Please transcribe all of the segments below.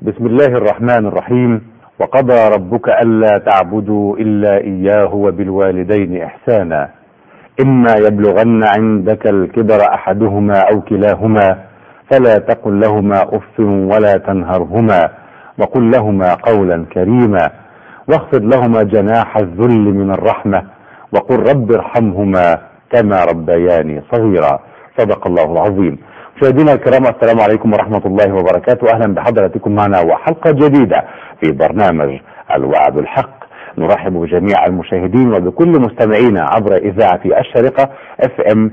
بسم الله الرحمن الرحيم. وقضى ربك ألا تعبدوا إلا إياه وبالوالدين إحسانا إما يبلغن عندك الكبر أحدهما أو كلاهما فلا تقل لهما أف ولا تنهرهما وقل لهما قولا كريما واخفض لهما جناح الذل من الرحمة وقل رب ارحمهما كما ربياني صغيرا. صدق الله العظيم. مشاهدينا الكرام، السلام عليكم ورحمة الله وبركاته. أهلا بحضراتكم معنا وحلقة جديدة في برنامج الوعد الحق. نرحب بجميع المشاهدين وبكل مستمعينا عبر إذاعة الشارقة FM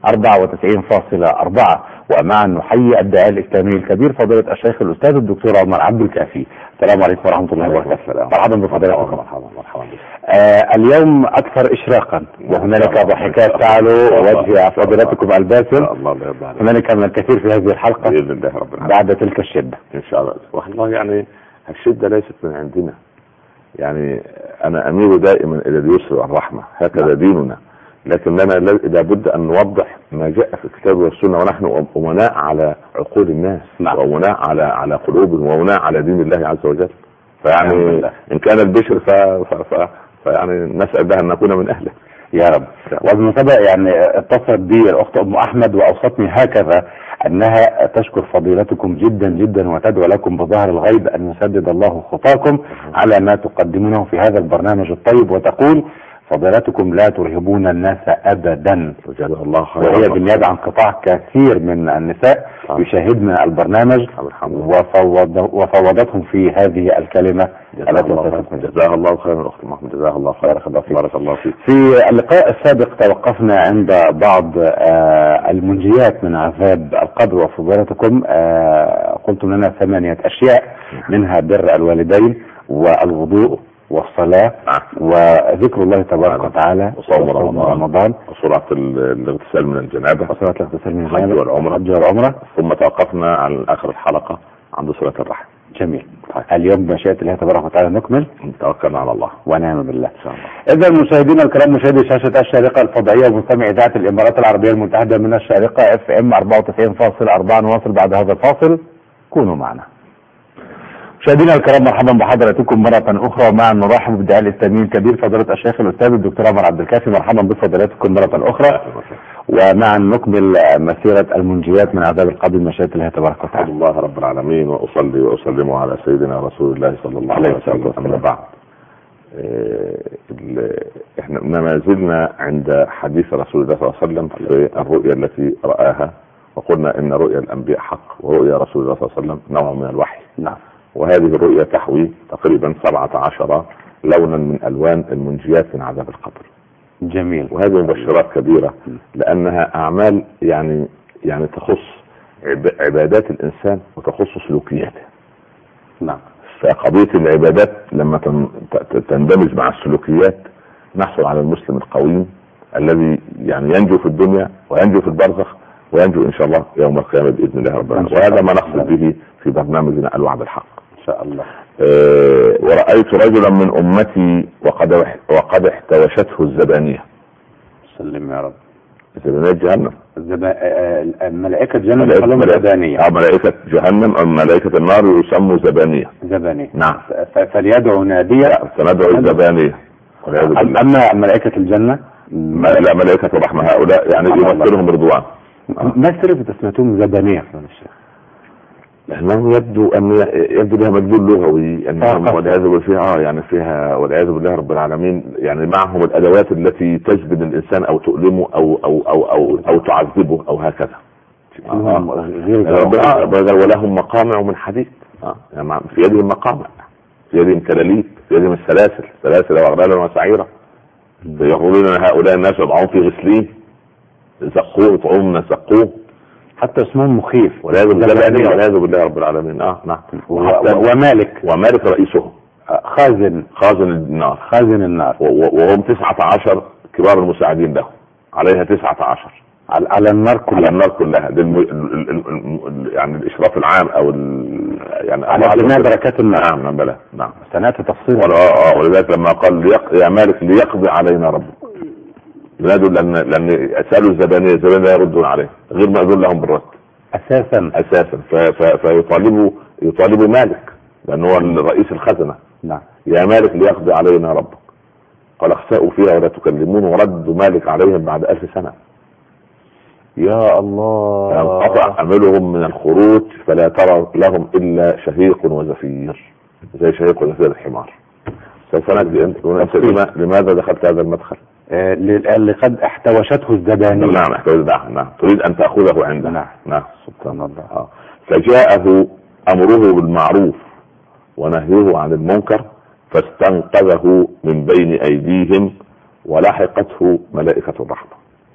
94.4، ومعا نحيي الداعية الإسلامي الكبير فضيلة الشيخ الأستاذ الدكتور عمر عبد الكافي. السلام عليكم ورحمة الله وبركاته. مرحبا بفضيلتكم. مرحبا. اليوم أكثر إشراقا وهنالك ضحكات تعلو وجه فضيلتكم الباسم. هنالك من الكثير في هذه الحلقة بإذن الله رب العالمين بعد تلك الشدة إن شاء الله. والله يعني الشدة ليست من عندنا، يعني أنا أميل دائما إلى اليسر والرحمة، هكذا ديننا، لكن لنا لابد أن نوضح ما جاء في الكتاب والسنة، ونحن أمناء على عقول الناس وأمناء على قلوبهم وأمناء على دين الله عز وجل. فيعني إن كان البشر فيعني نسأل بها أن نكون من أهله يا رب. وبالمناسبة يعني اتصلت بي الأخت أم أحمد وأوصتني هكذا أنها تشكر فضيلتكم جدا جدا وتدعو لكم بظهر الغيب أن يسدد الله خطاكم على ما تقدمونه في هذا البرنامج الطيب، وتقول فضيلتكم لا ترهبون الناس أبدا. الله خير. وهي بالنيابة عن قطاع كثير من النساء يشاهدن البرنامج وفوضتهم في هذه الكلمة. جزاها الله خيرا أخت محمد، جزاها الله خيرا. بارك الله فيك. في اللقاء السابق توقفنا عند بعض المنجيات من عذاب القبر، وفضيلتكم قلتم لنا 8 أشياء، منها بر الوالدين والوضوء والصلاة وذكر الله تبارك وتعالى وصوم رمضان وصلاة الاغتسال من الجنابة والعمرة. ثم توقفنا على آخر الحلقة عند صلاة الرحم. جميل. اليوم بمشيئة الله تبارك وتعالى نكمل. توكلنا على الله ونعم بالله إن شاء الله. إذا مشاهدينا الكرام، مشاهدي شاشة الشارقة الفضائية ومستمعي إذاعة الإمارات العربية المتحدة من الشارقة FM 94.4، نواصل بعد هذا الفاصل، كونوا معنا. مشاهدينا الكرام، مرحبا بحضراتكم مرة أخرى، ومعا نرحب بالداعية الإسلامي الكبير فضيلة الشيخ الأستاذ الدكتور عمر عبد الكافي. مرحبا بفضيلتكم مرة أخرى، ومعا نكمل مسيرة المنجيات من عذاب القبر بمشيئة الله تبارك وتعالى. الله رب العالمين، وأصلي وأسلم على سيدنا رسول الله صلى الله عليه وسلم. أما بعد، احنا ما زلنا عند حديث رسول الله صلى الله عليه وسلم في الرؤيا التي رآها، وقلنا إن رؤيا الأنبياء حق ورؤيا رسول الله صلى الله عليه وسلم نوع من الوحي. نعم. وهذه الرؤيا تحوي تقريبا 17 لونا من ألوان المنجيات من عذاب القبر. جميل. وهذه مبشرات كبيرة، لأنها أعمال يعني تخص عبادات الإنسان وتخص سلوكياته. نعم. فقضية العبادات لما تندمج مع السلوكيات نحصل على المسلم القويم الذي يعني ينجو في الدنيا وينجو في البرزخ وينجو إن شاء الله يوم القيامة بإذن الله رب العالمين. وهذا ما نقصد به في برنامجنا الوعد الحق إن شاء الله. ورأيت رجلا من أمتي وقد احتوشته الزبانية. سلم يا رب. زبانية جهنم. ملائكة جهنم يسموا زبانية. ملائكة جهنم أو ملائكة النار يسموا زبانية. نعم. فليدعو نادية. فندعو الزبانية. أما ملائكة الجنة لا، ملائكة الرحمة هؤلاء يعني يمثلهم رضوان. ما السر في تسميتهم زبانية يا الشيخ؟ لأنه يبدو لها مدلول لغوي، أنهم والعياذ بالله يعني فيها والعياذ بالله رب العالمين، يعني معهم الأدوات التي تجبن الإنسان أو تؤلمه أو تعذبه أو هكذا. ولهم مقامع من حديد، يعني في يدهم مقامع، في يدهم كلاليب، في يدهم سلاسل وأغلال وسعيرة. يقولون هؤلاء الناس يضعون في غسلين زقوه طعومنا زقوه، حتى اسمهم مخيف والعياذ بالله رب العالمين. نعم. ومالك رئيسهم خازن النار وهم 19 كبار المساعدين له، عليها 19 على النار كلها يعني الإشراف العام أو يعني على جميع دركات النار. نعم. سنأتي تفصيل. ولذلك لما قال يا مالك ليقضي علينا ربك، ينادوا لأن أسألوا الزبانية يردون عليه غير مأذون لهم بالرد أساسا. فيطالبوا مالك لأنه هو رئيس الخزنة. نعم. يا مالك ليقضي علينا ربك قال اخسأوا فيها ولا تكلمون، وردوا مالك عليهم بعد 1000 سنة. يا الله. انقطع أملهم من الخروج فلا ترى لهم إلا شهيق وزفير، زي شهيق وزفير الحمار. سوف نجد أنت لماذا دخلت هذا المدخل؟ لقد احتوشته الزبانية. نعم احتوشته. نعم تريد أن تأخذه عندنا. نعم سبحان الله. فجاءه أمره بالمعروف ونهيه عن المنكر فاستنقذه من بين أيديهم ولحقته ملائكة الرحمة.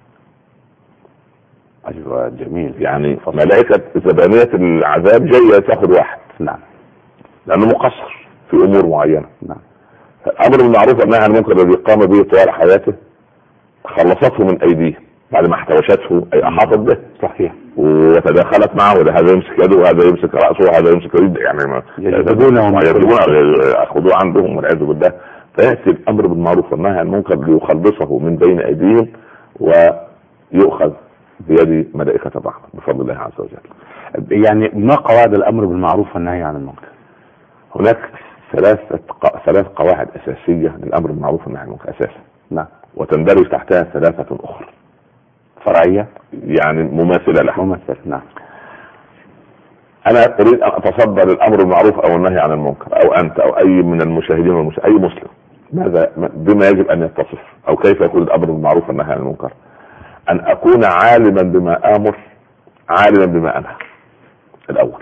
أيوة جميل. يعني ملائكة زبانية العذاب جاية تأخذ واحد. نعم. لأنه مقصر في أمور معينة. نعم. الأمر بالمعروف والنهي عن المنكر الذي قام به طوال حياته خلصته من أيديه بعد ما احتوشته أي أحاطت به. صحيح. وتداخلت معه، هذا يمسك يده وهذا يمسك رأسه وهذا يمسك يده، يعني يجذبونه يأخذوه عندهم والعياذ بالله. فيأتي الأمر بالمعروف والنهي عن المنكر ليخلصه من بين أيديهم ويؤخذ بيد ملائكة الرحمة بفضل الله عز وجل. يعني ما قواعد الأمر بالمعروف والنهي عن المنكر؟ هناك ثلاث قواعد أساسية للأمر بالمعروف والنهي عن المنكر أساسا. نعم. وتندرج تحتها 3 أخرى فرعية، يعني مماثلة لها. مماثلة. نعم. أنا أريد أن أتصدى للأمر بالمعروف أو النهي عن المنكر، أو أنت أو أي من المشاهدين أي مسلم، ماذا بما يجب أن يتصف أو كيف يكون الأمر بالمعروف والنهي عن المنكر؟ أن أكون عالما بما آمر عالما بما أنهى الأول.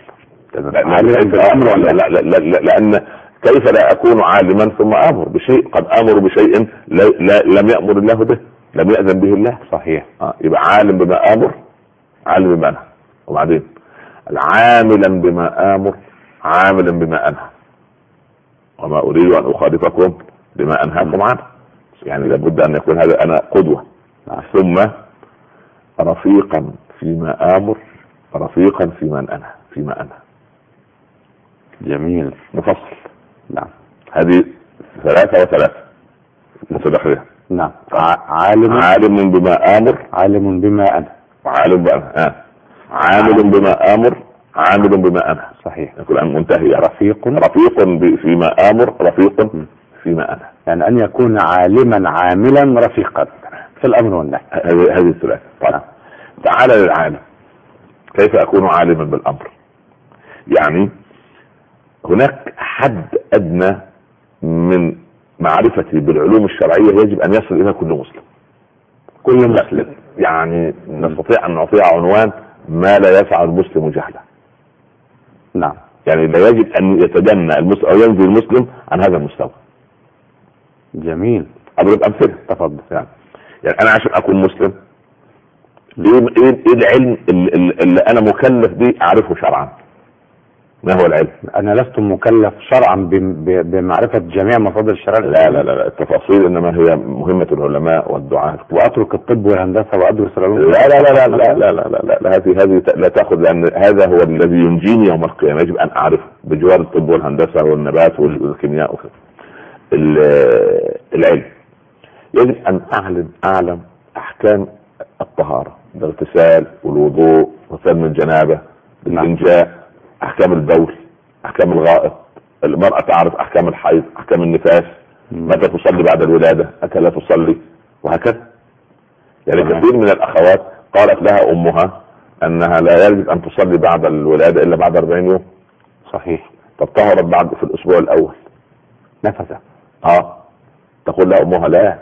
لأن كيف لا أكون عالما ثم آمر بشيء؟ قد آمر بشيء لم يأمر الله به، لم يأذن به الله. صحيح. يبقى عالم بما آمر عالم بما أنهى. وبعدين عاملا بما آمر عاملا بما أنهى. وما أريد أن أخالفكم بما أنهاكم عنه. يعني لابد أن يكون هذا أنا قدوة. ثم رفيقا فيما آمر رفيقا فيما أنهى. جميل. مفصل. نعم. هذه 3 متداخلة. نعم. عالم بما آمر عالم بما أنهى وعالم بما عامل بما آمر عامل بما أنهى. صحيح. يكون منتهي. رفيق فيما آمر رفيق فيما أنهى. يعني أن يكون عالما عاملا رفيقا في الأمر والنهي. هذه الثلاثة. طيب تعال للعالم. كيف أكون عالما بالأمر؟ يعني هناك حد أدنى من معرفتي بالعلوم الشرعية يجب أن يصل إلى كل مسلم. كل مسلم. يعني نستطيع أن نعطيها عنوان ما لا يسع المسلم جهله. نعم. يعني لا يجب أن يتدنى المسلم أو ينزل المسلم عن هذا المستوى. جميل. أضرب أمثلة. تفضل. يعني أنا عشان أكون مسلم إيه العلم اللي أنا مكلف به أعرفه شرعا؟ ما هو العلم؟ أنا لست مكلف شرعا بمعرفة جميع مصادر الشرع. لا التفاصيل إنما هي مهمة العلماء والدعاة. وأترك الطب والهندسة وأدرس العلوم. لا هذه لا تأخذ، لأن هذا هو الذي ينجيني يوم القيامة. يجب أن أعرف بجوار الطب والهندسة والنبات والكيمياء وكذا. العلم يجب أن أعلم أحكام الطهارة، الاغتسال والوضوء وغسل من الجنابة، الاستنجاء، أحكام البول، أحكام الغائط. المرأة تعرف أحكام الحيض، أحكام النفاس، متى تصلي بعد الولادة، متى لا تصلي، وهكذا. يعني كثير من الأخوات قالت لها أمها أنها لا يجب أن تصلي بعد الولادة إلا بعد 40 يوم. صحيح. طب طهرت بعد في الأسبوع الأول نفسها. تقول لها أمها لا،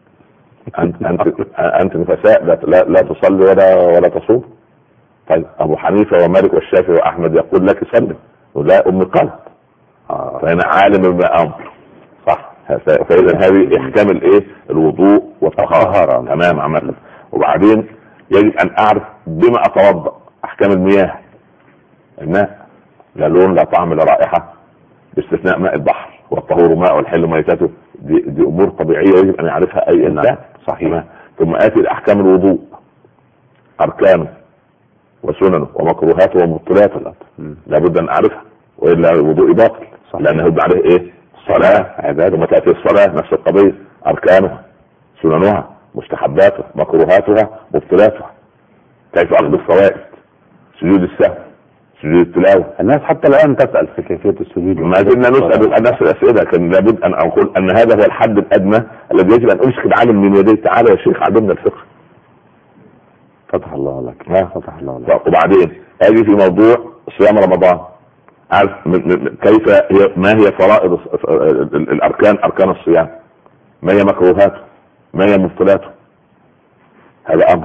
أنت نفساء لا تصلي ولا تصوم. طيب أبو حنيفة ومالك والشافعي وأحمد يقول لك صلي، ولا أم قلب. فهنا عالم بما أمر. صح. فإذا هذه إحكام الوضوء والطهارة. تمام عملا. وبعدين يجب أن أعرف بما أتوضأ، أحكام المياه. الماء لا لون لا طعم لا رائحة باستثناء ماء البحر، والطهور ماء والحل ميتته. دي أمور طبيعية يجب أن يعرفها أي إنسان. صحيح. ثم آتي لأحكام الوضوء، أركانه وسننه ومكروهاته ومبطلاته. لابد أن أعرفها وإلا الوضوء باطل. لأنه يبقى عليه صلاة عبادة. ثم تأتي الصلاة نفس القضية، أركانها سننها مستحباتها مكروهاتها مبطلاتها. كيف أخذ الفوائد؟ سجود السهو، سجود التلاوة. الناس حتى الآن تسأل في كيفية السجود. ما زلنا نسأل نفس الأسئلة. كان لابد أن أقول أن هذا هو الحد الأدنى الذي يجب أن أمسك العالم من يديه. تعالى يا شيخ علمنا الفقه. فتح الله لك. فتح الله لك. وبعدين أجي في موضوع صيام رمضان. عارف كيف هي، ما هي فرائض الأركان، أركان الصيام، ما هي مكروهاته، ما هي مبطلاته. هذا أمر.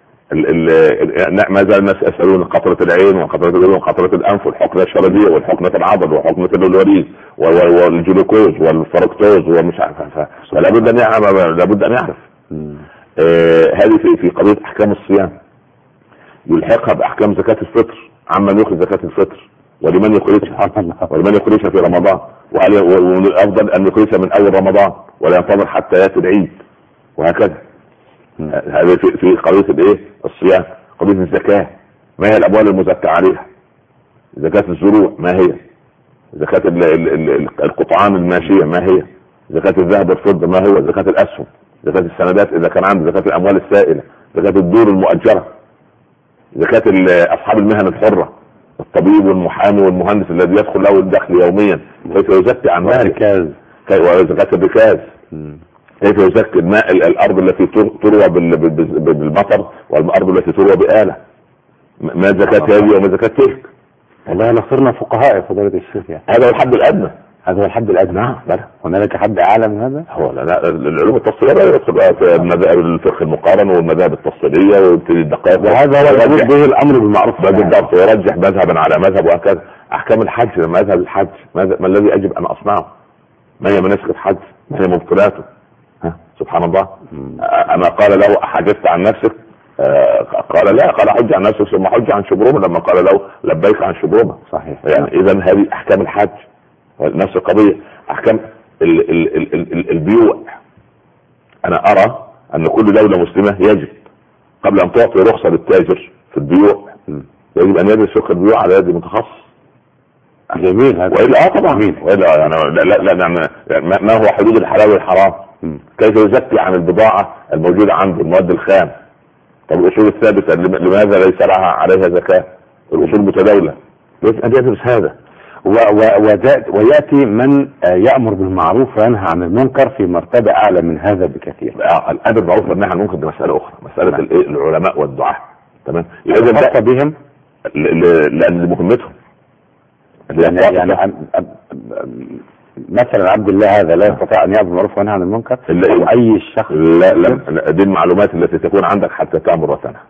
ما زال الناس يسألون قطرة العين وقطرة الأذن وقطرة الأنف والحقنة الشرجية والحقنة العضل وحقنة الوريد والجلوكوز والفركتوز ومش عارف. فلا بد أن يعرف، لابد أن يعرف. هذه في قضية أحكام الصيام. يلحقها بأحكام زكاة الفطر، عمن يخرج زكاة الفطر ولمن يخرجها في رمضان، ومن الأفضل أن يخرجها من أول رمضان ولا ينتظر حتى يأتي العيد، وهكذا. هذا في قضية الصيام. قضية الزكاة، ما هي الأموال المزكى عليها؟ زكاة الزروع ما هي؟ زكاة القطعان الماشية ما هي؟ زكاة الذهب والفضة ما هو؟ زكاة الأسهم، زكاة السندات إذا كان عنده، زكاة الأموال السائلة، زكاة الدور المؤجرة، زكاة أصحاب المهن الحرة، الطبيب والمحامي والمهندس الذي يدخل له الدخل يوميا، كيف يزكي عن ماله؟ وزكاة الركاز، كيف يزكي الماء، الأرض التي تروى بالمطر والأرض التي تروى بآلة، ما زكاة هذه وما زكاة تلك. والله صرنا فقهاء يا فضيلة الشيخ. هذا هو الحد الأدنى. هذا هو الحد الأدنى. هنالك حد أعلى من هذا؟ هو لا، العلوم التفصيلية لا يدخل في مذاهب الفقه المقارن والمذاهب التفصيلية ويبتدي الدقائق، وهذا هو يرجح به الأمر بالمعروف بالضبط، ويرجح مذهبا على مذهب وهكذا. أحكام الحج، مذهب الحج، ما الذي يجب أن أصنعه؟ ما هي مناسك الحج؟ ما هي مبطلاته؟ سبحان الله. أما قال له أحججت عن نفسك؟ قال لا، قال حج عن نفسك ثم حج عن شبرومة لما قال له لبيك عن شبرومة. صحيح. يعني إذا هذه أحكام الحج. نفس القضية أحكام البيوع. أنا أرى أن كل دولة مسلمة يجب قبل أن تعطي رخصة للتاجر في البيوع يجب أن يدرس فقه البيوع على يد متخصص. جميل هذا. وإلا طبعا، وإلا يعني ما هو حدود الحلال والحرام؟ كيف يزكي عن البضاعة الموجودة عنده، المواد الخام؟ طب الأصول الثابتة لماذا ليس لها عليها زكاة؟ الأصول متداولة، ليس أن يدرس هذا. ويأتي من يأمر بالمعروف وينهى عن المنكر في مرتبة أعلى من هذا بكثير. الأمر بالمعروف والنهي عن المنكر دي مسألة أخرى، مسألة العلماء والدعاة. تمام. إذا بهم لأن مهمتهم يعني مثلا عبد الله هذا لا يستطيع أن يأمر بالمعروف وينهى عن المنكر، أو أي شخص. لا، دي المعلومات التي تكون عندك حتى تأمر وتنهى.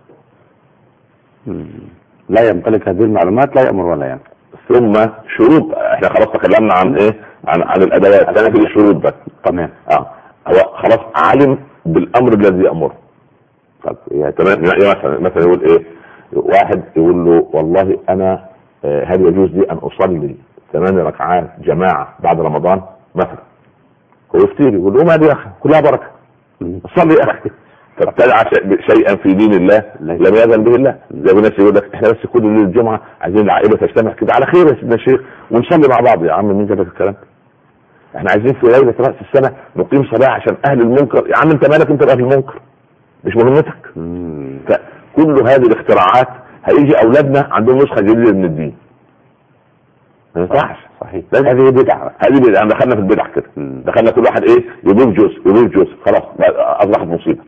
لا يمتلك هذه المعلومات لا يأمر ولا ينهى. ثم شروط، احنا خلاص تكلمنا عن عن الادوات. انا في الشروط بس. تمام. هو خلاص علم بالامر الذي يامره. طب يعني تمام. مثلا يقول واحد يقول له والله انا هل يجوز لي ان اصلي 8 ركعات جماعه بعد رمضان مثلا؟ هو يفتي يقول له ما دي يا اخي كلها بركه، صلي يا اخي. فابتدع شيئا في دين الله لم يأذن به الله. زي الناس يقول لك احنا بس كل ليله الجمعه عايزين العائله تجتمع كده على خير يا سيدنا الشيخ ونصلي مع بعض. يا عم مين جاب لك الكلام؟ احنا عايزين في ليله راس السنه نقيم صلاه عشان اهل المنكر. يا عم انت مالك انت باهل المنكر؟ مش مهمتك. فكل هذه الاختراعات هيجي اولادنا عندهم نسخه جديده من الدين. ما ينفعش. صحيح. هذه بدعه. دخلنا في البدع كده. دخلنا كل واحد يضيف جزء خلاص اصبحت مصيبه.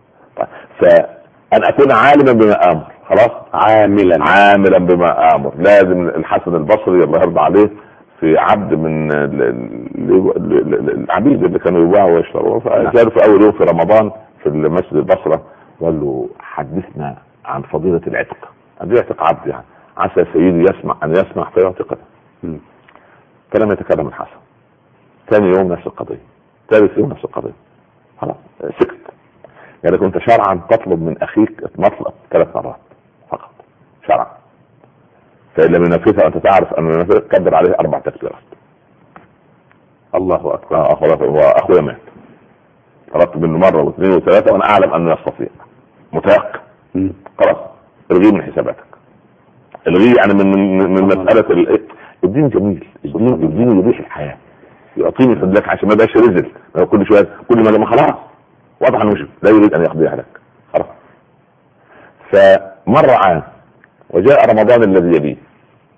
فأن أكون عالما بما آمر، خلاص عاملا بما آمر. لازم الحسن البصري الله يرضى عليه في عبد من العبيد اللي كانوا يباعوا ويشتروا، فجاء في أول يوم في رمضان في المسجد البصرة قال له حدثنا عن فضيلة العتق. أن يعتق عبد يعني عسى سيدي يسمع فيعتقه. فلم يتكلم الحسن. ثاني يوم نفس القضية، ثالث يوم نفس القضية، خلاص سكت. يعني كنت شرعا تطلب من اخيك مطلب 3 مرات فقط شرعا، فإن لم ينفذها انت تعرف ان ينفذها تكبر عليه 4 تكبيرات. الله اكبر. واخويا مات، طلبت منه مرة واثنين وثلاثة وانا اعلم انه يستطيع، متيقن. خلاص الغيه من حساباتك، الغيه يعني من مسألة الدين جميل. الدين يريح الحياة، يعطيني فضلك عشان ما بقاش رزل كل شوية كل ما خلاص واضح انه لا يريد ان يقضيها لك خلاص. فمر عام وجاء رمضان الذي يليه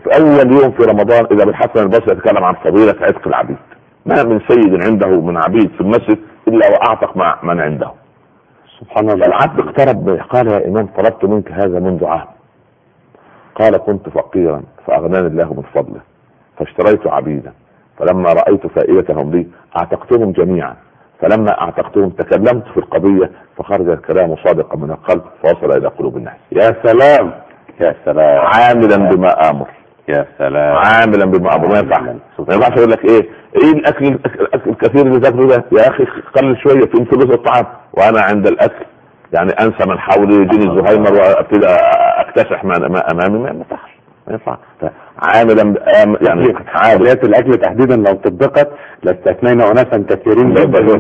في اول يوم في رمضان اذا بالحسن البصري يتكلم عن فضيلة عتق العبيد. ما من سيد عنده من عبيد في المسجد الا واعتق مع من عنده. سبحان الله. العبد اقترب قال يا امام طلبت منك هذا منذ عام. قال كنت فقيرا فاغناني الله من فضله فاشتريت عبيدا فلما رايت فائدتهم لي اعتقتهم جميعا فلما اعتقتهم تكلمت في القضيه فخرج الكلام صادقا من القلب فوصل الى قلوب الناس. يا سلام يا سلام. عاملا بما امر. يا سلام. عاملا بما امر. ما ينفعش اقول لك ايه الاكل الكثير اللي تاكله ده يا اخي قلل شويه في ثلث الطعام وانا عند الاكل يعني انسى من حولي يجيني الزهايمر وابتدي اكتسح ما امامي. ما ينفعش. ما ينفع. عاملا يعني عمليات الاكل تحديدا لو طبقت لاستثنينا اناسا كثيرين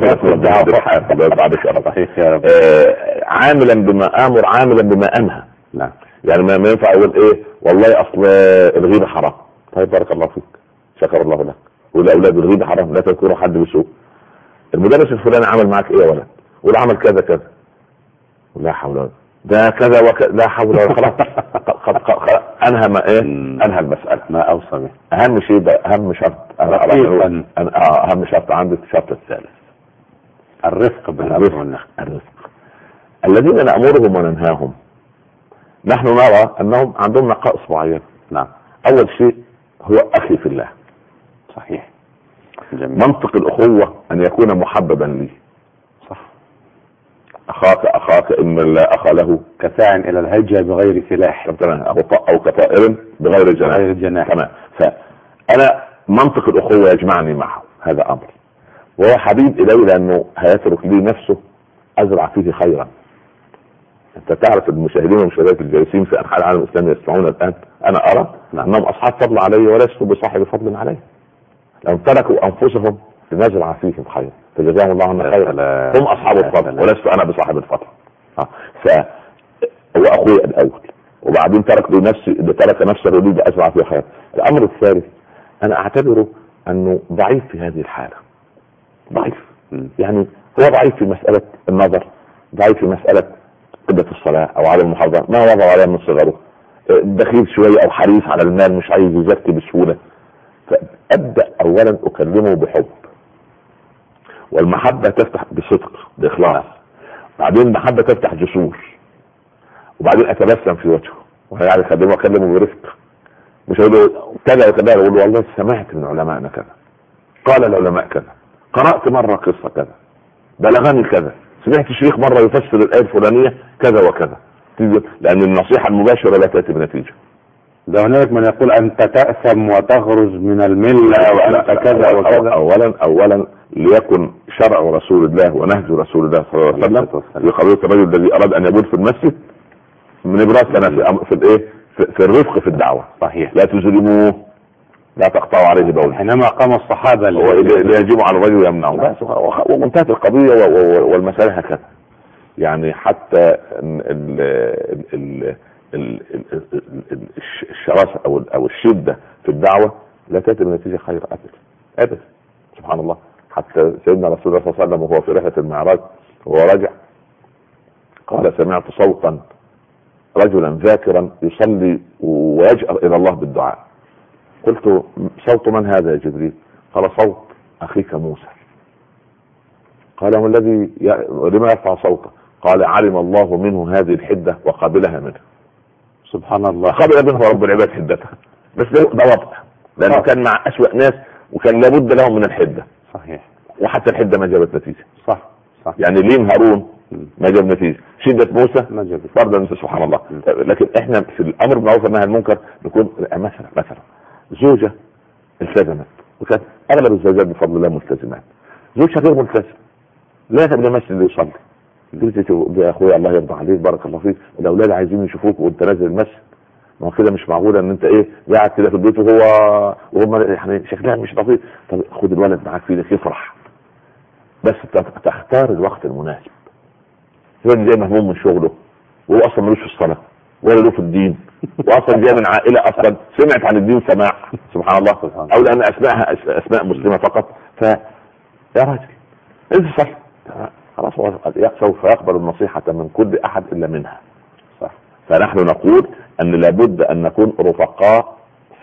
عاملا بما امر عاملا بما انهى. نعم. يعني ما ينفع اقول ايه والله اصل الغيبه حرام. طيب بارك الله فيك شكر الله لك. والاولاد الغيبه حرام لا تذكروا حد بسوء. المدرس الفلاني عمل معك ايه يا ولد؟ ولا عمل كذا كذا لا حول ولا ده كذا وكذا لا حول ولا خلاص. انهى ما ايه انهى المساله. ما اوصى به. اهم شيء ده اهم شرط اهم شرط عندي الشرط الثالث الرفق بالامر والنهي. الرفق. الذين نامرهم وننهاهم نحن نرى انهم عندهم نقائص معينه. نعم. اول شيء هو اخي في الله. صحيح. جميل. منطق الاخوه ان يكون محببا لي. صح. اخاك ان لا اخ له كساع الى الهجة بغير سلاح او كطائر بغير جناح. تمام. فانا منطق الاخوه يجمعني معه هذا امر وهو حبيب الي لانه هيترك لي نفسه ازرع فيه خيرا. انت تعرف المشاهدين والمشاهدات الجالسين في انحاء العالم الاسلامي يسمعون الان انا ارى انهم اصحاب فضل علي ولست بصاحب فضل علي. لو تركوا انفسهم لنزرع فيهم خير فجزاهم الله عنا خيرا. هم اصحاب الفضل ولست انا بصاحب الفضل. هو اخوي الاول وبعدين ترك نفسه لي ازرع فيه خير. الامر الثالث انا اعتبره انه ضعيف في هذه الحاله. ضعيف يعني هو ضعيف في مساله النظر ضعيف في مساله قدة الصلاة او على المحافظة ما وضع عليها من صغره بخيل شوية او حريص على المال مش عايز يزكي بسهولة. فابدأ اولا اكلمه بحب والمحبة تفتح بصدق باخلاص. بعدين المحبة تفتح جسور وبعدين اتبسم في وجهه ويعني اكلمه برفق مش اقول له كذا وكذا اقول له والله سمعت من علمائنا كذا قال العلماء كذا قرأت مرة قصة كذا بلغني كذا سمعت الشيخ مرة يفسر الآية الفلانية كذا وكذا. لأن النصيحة المباشرة لا تأتي بنتيجة. ده هناك من يقول أنت تأثم وتخرج من الملة وأنت كذا وكذا. أولا ليكن شرع رسول الله ونهج رسول الله صلى الله عليه وسلم في قضية الرجل الذي أراد أن يبول في المسجد من إبراز لنا في الرفق في الدعوة. صحيح. لا تظلموه لا تقطعوا عليه بول. حينما قام الصحابة ليجيبوا على الرجل ويمنعوا ومنتهت القضية والمسألة هكذا. يعني حتى الشراسة او الشدة في الدعوة لا تأتي بنتيجة خير ابدا. سبحان الله. حتى سيدنا رسول الله صلى الله عليه وسلم وهو في رحلة المعراج وهو راجع قال سمعت صوتا رجلا ذاكرا يصلي ويجأر الى الله بالدعاء. قلت صوت من هذا يا جبريل؟ قال صوت اخيك موسى. قال ما الذي لما يرفع صوته؟ قال علم الله منه هذه الحدة وقابلها منه. سبحان الله. قابل منه رب العباد حدتها بس ده وضع لانه كان مع اسوأ ناس وكان لابد لهم من الحدة. صحيح. وحتى الحدة ما جابت نتيجة. صح. يعني لين هارون ما جاب نتيجة شدة موسى ما جابت برضه. سبحان الله. لكن احنا في الامر بالمعروف والنهي عن المنكر نكون مثلا زوجة التزمت وكانت اغلب الزوجات بفضل الله ملتزمات. زوجها غير ملتزم لا تبني مسجد اللي يصلي. قلت يا اخويا الله يرضى عليك بارك الله فيك الاولاد عايزين يشوفوك وانت نازل المسجد. ما هو كده مش معقوله ان انت قاعد كده في البيت وهم يعني شكلها مش لطيف. طب خد الولد معاك في ايدك يفرح بس تختار الوقت المناسب. الولد جاي مهموم من شغله وهو اصلا ملوش في الصلاه ولا له في الدين واصلا جاي من عائله اصلا سمعت عن الدين سماع. سبحان الله. او لان اسماءها اسماء مسلمه فقط. يا راجل انت صح خلاص هو سوف يقبل النصيحة من كل احد الا منها. صح. فنحن نقول ان لابد ان نكون رفقاء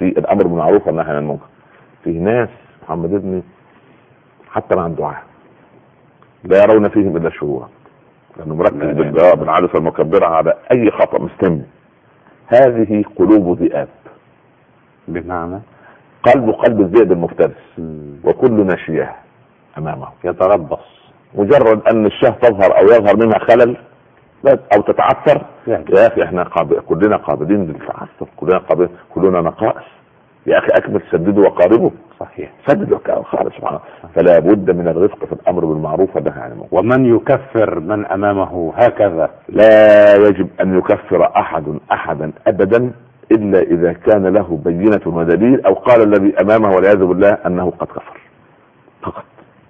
في الامر بالمعروف والنهي عن المنكر. في ناس محمد ابني حتى مع الدعاء لا يرون فيهم الا شرورا، لانه مركز بالجواب العادسه المكبره على اي خطا مستمر. هذه قلوب ذئاب، بمعنى قلب الذئب المفترس، وكل ناشياه امامه يتربص. مجرد ان الشاه تظهر او يظهر منها خلل او تتعثر، يا اخي احنا كلنا قابلين للتعثر، كلنا نقائص. يا اخي اكمل سددوا وقاربوا. صحيح، سددوا وقاربوا سبحانه. فلا بد من الرفق في الامر بالمعروف والنهي عن المنكر. ومن يكفر من امامه هكذا لا يجب ان يكفر احدا ابدا الا اذا كان له بينة ودليل، او قال الذي امامه والعياذ بالله انه قد كفر فقط.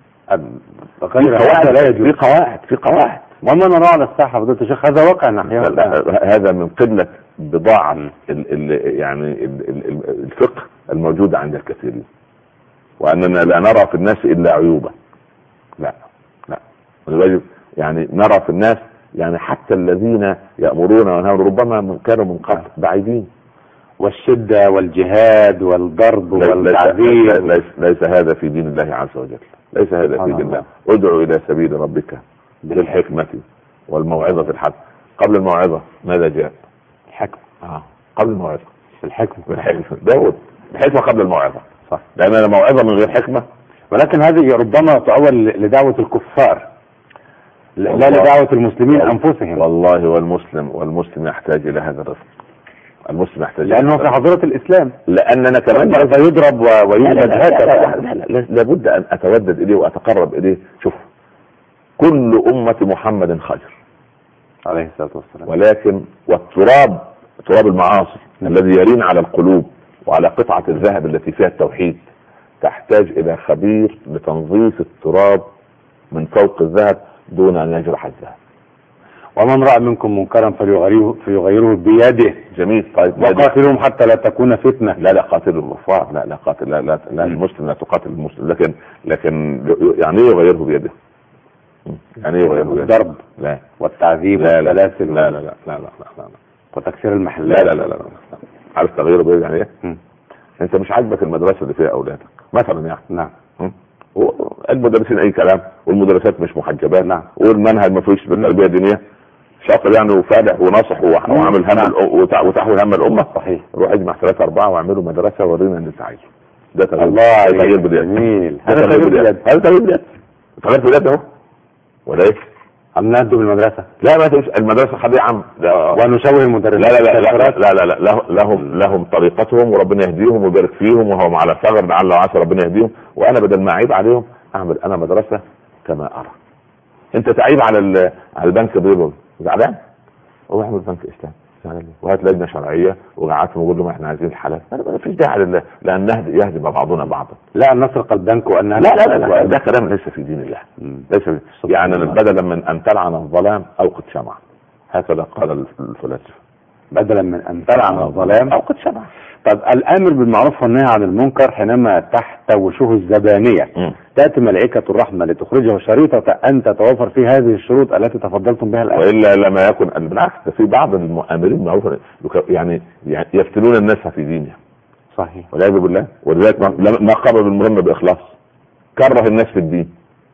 في قواعد وما نرى على الساحه فضيلة الشيخ هذا واقع نحيا. هذا من قله بضاعه يعني الفقه الموجوده عند الكثيرين، واننا لا نرى في الناس الا عيوبا. لا الواجب يعني نرى في الناس، يعني حتى الذين يأمرون وينهون ربما كانوا من قبل بعيدين. والشدة والجهاد والضرب والتعذيب ليس هذا في دين الله عز وجل، ليس هذا في دين الله. ادعو إلى سبيل ربك بالحكمة والموعظة الحسنة. قبل الموعظة ماذا جاء؟ الحكمة. قبل الموعظة الحكمة. داود الحكمة قبل الموعظة. صح، لأن الموعظة من غير حكمة. ولكن هذه ربما تؤول لدعوة الكفار لا لدعوة المسلمين أنفسهم. والله والمسلم يحتاج إلى هذا الرفق. المسلم يحتاج، لأنه في حضرة الإسلام، لأننا كمان يضرب ويوجد هكذا. لابد أن أتودد إليه وأتقرب إليه. شوف، كل أمة محمد خير عليه الصلاة والسلام، ولكن تراب المعاصي الذي يرين على القلوب وعلى قطعة الذهب التي فيها التوحيد تحتاج إلى خبير لتنظيف التراب من فوق الذهب دون أن يجرح الذهب. ومن رأى منكم منكرا فليغيره بيده. جميل. طيب، وقاتلهم حتى لا تكون فتنة. لا قاتلوا الكفار، لا قاتل، لا المسلم لا تقاتل المسلم، لكن يعني يغيره بيده. يعني يغيره بيده الضرب لا والتعذيب والسلاسل لا وتكسير المحلات. لا عارف تغييره بيده يعني ايه؟ انت مش عاجبك المدرسة اللي فيها اولادك مثلا يعني. نعم. المدرسين اي كلام، والمدرسات مش محجبات. نعم. والمنهج ما فيهوش بالتربيه الدينيه، شاطر يعني وفالح وناصح وعامل هم وتحويل هم الامه. صحيح. روح اجمع 3 4 واعملوا مدرسه ورينا اللي انت عايزه. ده تغيير باليد. جميل. هذا تغيير باليد. تغيير باليد اهو ولا ايه؟ عم نهدوا بالمدرسه. لا ما فيش المدرسه خليها عم ونشوه المدرسين. لا لهم طريقتهم وربنا يهديهم ويبارك فيهم، وهم على ثغر لعل وعسى ربنا يهديهم. وانا بدل ما اعيب عليهم اعمل انا مدرسه كما ارى. انت تعيب على البنك الربوي زعلان، هو اعمل بنك اسلامي زعلان، وهات لجنه شرعيه وقعدتهم وقول لهم احنا عايزين الحلال. ما فيش داعي لان يهدي بعضنا بعضا. لا نسرق البنك وان لا ده كلام ليس في دين الله. ليس يعني بدلا من ان تلعن الظلام اوقد شمعا، هكذا قال الفلاسفه. بدلا من ان تلعن الظلام اوقد شمعا. طب الامر بالمعروف والنهي عن المنكر حينما تحت وجوه الزبانيه تاتي ملائكه الرحمه لتخرجه شريطه ان تتوفر في هذه الشروط التي تفضلتم بها الان، والا لما يكن. بالعكس، ده في بعض المؤامرين بالمعروف يعني يفتنون الناس في دينهم. صحيح والعياذ بالله. ولذلك ما قبل المهمه باخلاص، كره الناس في الدين.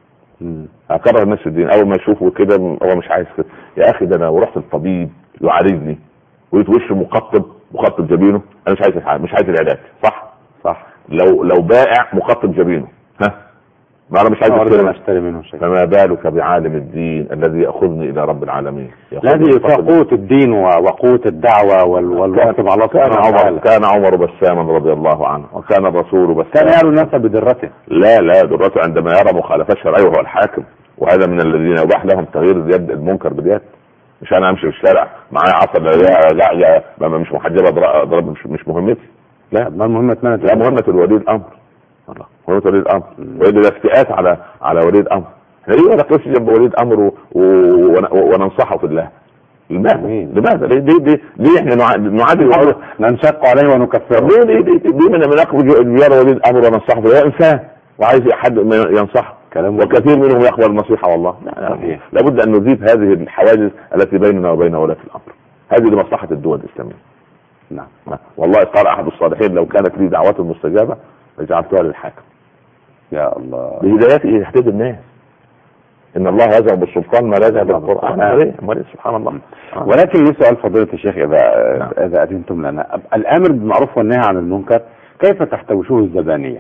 كره الناس في الدين. اول ما يشوفوا كده هو مش عايز كده. يا اخي ده انا ورحت الطبيب يعالجني ولقيت وشه مقطب جبينه، انا مش عايز العلاج. صح. لو بائع مقطب جبينه، ما انا مش عايز اشتري منه شيء. فما بالك بعالم الدين الذي ياخذني الى رب العالمين. الذي قوة الدين وقوة الدعوة والوقت مع الله. كان عمر بساما رضي الله عنه، وكان الرسول بساما. كان يرى الناس بدرته. لا درته عندما يرى مخالفات شرعيه وهو الحاكم، وهذا من الذين يباح لهم تغيير اليد المنكر باليد. مش انا امشي في الشارع معايا عصا لا مش محجبه ضرب مش مهمتي. لا ما المهمه لا مهمه ولي الامر. والله مهمه ولي الامر. واذا الافتئات على ولي الامر، احنا ليه ما نقفش جنب ولي الامر وننصحه في الله؟ لماذا؟ ليه احنا نعادي ننشق عليه ونكفره؟ ليه من نقف جنب ولي الامر وننصحه؟ هو انسان وعايز حد ينصحه، وكثير منهم يقبل النصيحة. والله لابد أن نذيب هذه الحواجز التي بيننا وبين ولاة الأمر. هذه لمصلحة الدول الإسلامية. نعم. والله قال احد الصالحين لو كانت لي دعوة مستجابة لجعلتها للحاكم. يا الله. بهدايته يهتدي الناس. ان الله يذهب بالسلطان ما لا يذهب بالقرآن. سبحان الله. ولكن لي سؤال فضيلة الشيخ اذا اذنتم لنا، الامر بالمعروف والنهي عن المنكر كيف تحتوشه الزبانية؟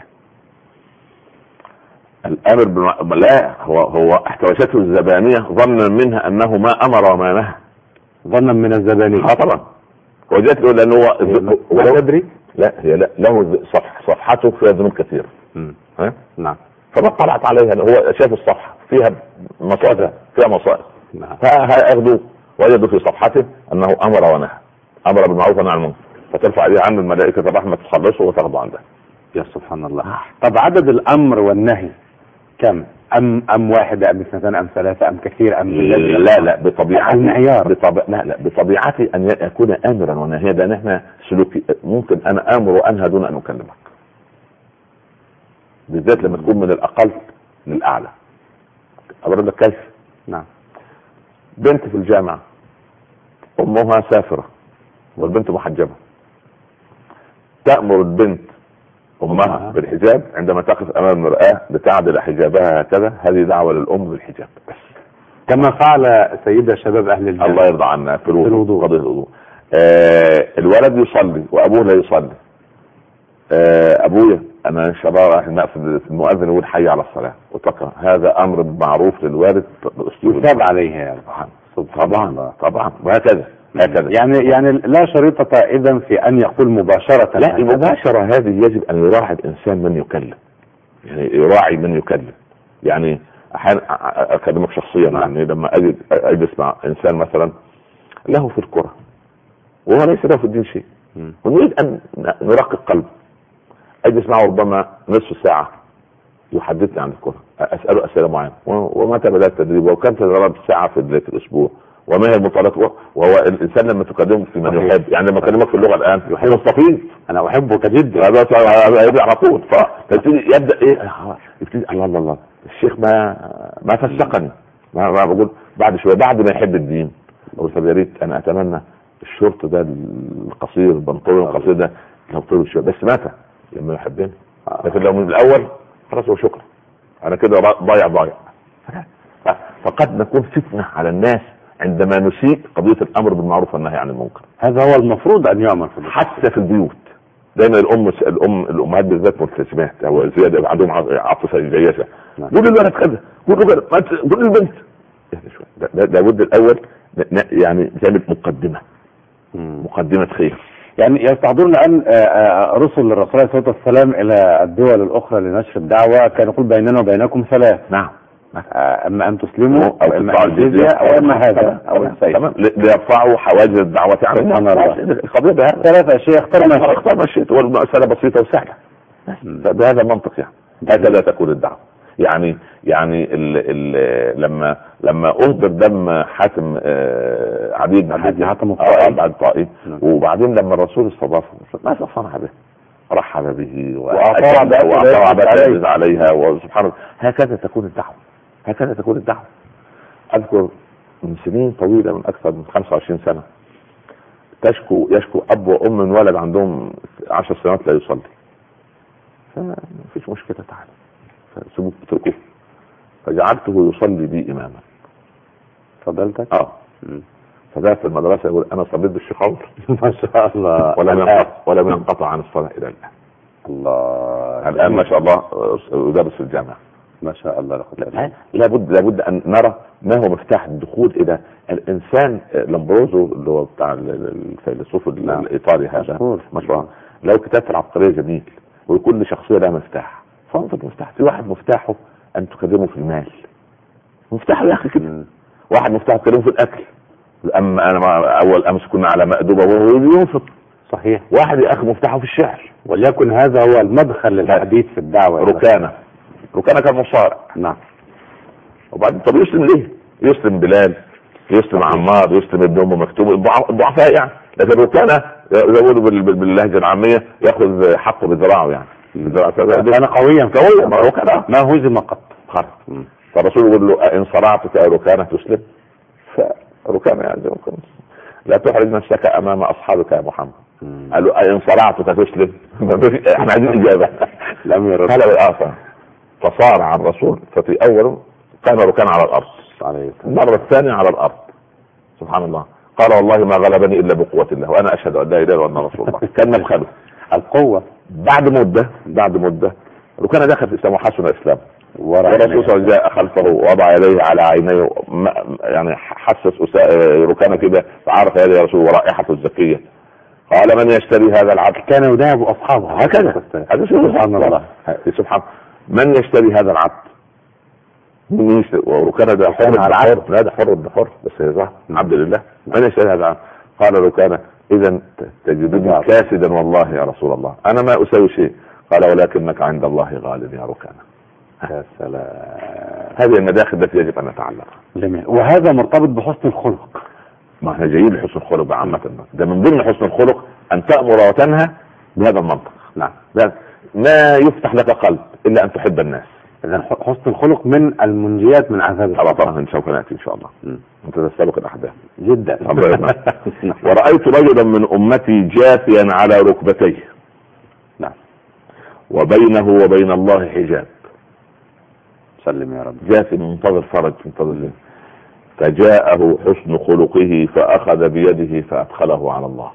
الامر لا، هو احتوشته الزبانية ظنا منها انه ما امر وما نهى. ظنا من الزبانية. طبعا. وجدت له لان هو لا تدري. لا هي له صفحته فيها ذنوب كثيرة. ها؟ نعم. فما طلعت عليها، هو شاف الصفحة فيها مصائب، فيها مصائب. نعم. فاخذوا وجدوا في صفحته انه امر ونهى، امر بالمعروف ونهى عن المنكر، فترفع عليه عنه الملائكة الرحمة تخلصه وتاخذه عنده. يا سبحان الله. طب عدد الامر والنهي كم؟ ام واحدة ام اثنتين ام ثلاثة ام كثير ام لا بطبيعتي المعيار بطبيعتي ان يكون امرا ونهيا. ده احنا سلوكي ممكن انا امر وانهى دون ان اكلمك، بالذات لما تكون من الاقل للاعلى. اقول لك كيف. نعم. بنت في الجامعة امها سافرة والبنت محجبة، تأمر البنت امها بالحجاب عندما تقف امام المرآة لتعدل حجابها هكذا. هذه دعوة للام بالحجاب بس، كما فعل سيدة شباب اهل الجنة الله يرضى عنا في الوضوء. قضية الوضوء. الولد يصلي وابوه لا يصلي. ابويا انا ان شاء الله راح نقف المؤذن يقول حي على الصلاة وتقرأ، هذا امر معروف للوالد يثاب عليه يعني. طبعا وهكذا. يعني لا شريطة اذا في ان يقول مباشرة. لا، المباشرة هذه يجب ان يراعي الانسان من يكلم، يعني يراعي من يكلم. يعني احيانا اكلمك شخصيا، يعني لما اجلس مع انسان مثلا له في الكرة وهو ليس له في الدين شيء ونريد ان نرقق قلبه، اجلس معه ربما نصف ساعة يحدثني عن الكرة، اسأله اسئلة معينة، ومتى بدأت التدريب، وكم تدرب ساعة في الاسبوع، وما هي المطالبات. وهو الانسان لما تكلمه في من يحب، يعني لما اكلمك في اللغة الان يحب مستفيض، انا احبك جدا، هذا على طول. فيبتدي يبدأ ايه، يبتدي الله الشيخ ما فسقني، ما بقول بعد شوية بعد ما يحب الدين اقول طب يا ريت انا اتمنى الشورت ده القصير، البنطلون القصير ده لو طول شوية، بس متى؟ لما يحبني. لكن لو من الاول خلاص وشكرا، انا كده ضايع. فقد نكون فتنة على الناس عندما نسيء قضية الامر بالمعروف والنهي عن المنكر. هذا هو المفروض ان يعمل حتى في البيوت. دايما الامهات بالذات ملتزمات او زياده عندهم عاطفه جيشه. قول للولد كذا، قول للبنت لابد الاول يعني جانب مقدمه خير. يعني يستحضرون ان رسل الرسول عليه الصلاه والسلام الى الدول الاخرى لنشر الدعوه كان يقول بيننا وبينكم ثلاث. نعم. اما ان تسلموا او اما الجزيه او اما هذا او السيف. تمام. ليرفعوا حواجز الدعوه عنهم. القضيه ده ثلاث اشياء اختار ما شئت، والمساله بسيطه وسهله بهذا المنطق. يعني هكذا تكون الدعوه. يعني لما اهدر دم حاتم عبيد حاتم الطائي، وبعدين لما الرسول استضافه ماذا صنع به؟ رحب به وأطاع عليها وسبحان الله. هكذا تكون الدعوة. أذكر من سنين طويلة، من أكثر من 25 سنة، يشكو أب وأم من ولد عندهم 10 سنوات لا يصلي. فمفيش مشكلة، تعالى فسيبوه اتركوه، فجعلته يصلي بي إماما. فضلتك؟ فده في المدرسة يقول أنا صليت بالشيخ عمر ما شاء الله، ولم ينقطع عن الصلاة إلى الآن. الله الآن ما شاء الله يدرس في الجامعة ما شاء الله. لابد أن نرى ما هو مفتاح الدخول إلى الإنسان. لامبروزو اللي هو بتاع الفيلسوف الإيطالي هذا مشروع لو كتابة العبقرية جميل، وكل شخصية لها مفتاح. فانظر مفتاح، في واحد مفتاحه أن تكلمه في المال، مفتاحه يا أخي كده. واحد مفتاحه تكلمه في الأكل، أما أنا أول أمس كنا على مأدبة وهو ينفق. صحيح. واحد يا أخي مفتاحه في الشعر، وليكن هذا هو المدخل للحديث في الدعوة. ركانة كان مصارع. نعم. وبعد طب يسلم ليه؟ يسلم بلال، يسلم عمار، يسلم ابن أم مكتوم، الضعفاء يعني. لكن ركانة يقولوا باللهجة العامية يأخذ حقه بذراعه، يعني كان قويا ركانة ما هزم قط. فالرسول يقول له إن صرعتك يا ركانة تسلم. فركانة يعني لا تحرج نفسك أمام أصحابك يا محمد، قالوا ان صرعتك تسلم. احنا عايزين اجابه. لم يرد. قال بالآخر فصارع الرسول، ففي اوله كان ركان على الارض، المره الثانيه على الارض. سبحان الله. قال والله ما غلبني الا بقوه الله وانا اشهد ان لا اله الا الله رسول الله. كان مدخله القوه. بعد مده ركان دخل في الاسلام وحسن اسلامه، والرسول صلى الله عليه وسلم جاء خلفه ووضع يديه على عينيه، يعني حسس ركانه كده فعرف يا رسول ورائحته الزكيه. قال من يشتري هذا العبد؟ كان يداهب اصحابه هكذا. هذا سبحان الله. سبحان من يشتري هذا العبد؟ مين يشتري؟ وركانه ده حر على العبد؟ لا ده حر بس صح عبد لله. من يشتري هذا العبد؟ قال ركانه اذا تجدني كاسدا والله يا رسول الله انا ما اسوي شيء. قال ولكنك عند الله غالب يا ركانه. يا سلام. هذه المداخل التي يجب ان نتعلمها. جميل. وهذا مرتبط بحسن الخلق. ما احنا جايين لحسن الخلق عامة، ده من ضمن حسن الخلق ان تأمر وتنهى بهذا المنطق. نعم. ما يفتح لك قلب الا ان تحب الناس. اذا حسن الخلق من المنجيات من عذاب الله. طبعا سوف ناتي ان شاء الله. انت تستبق الاحداث جدا. ورأيت رجلا من امتي جاثيا على ركبتيه. نعم. وبينه وبين الله حجاب. سلم يا رب. جاثي منتظر فرج، منتظر ليه. فجاءه حسن خلقه فأخذ بيده فأدخله على الله.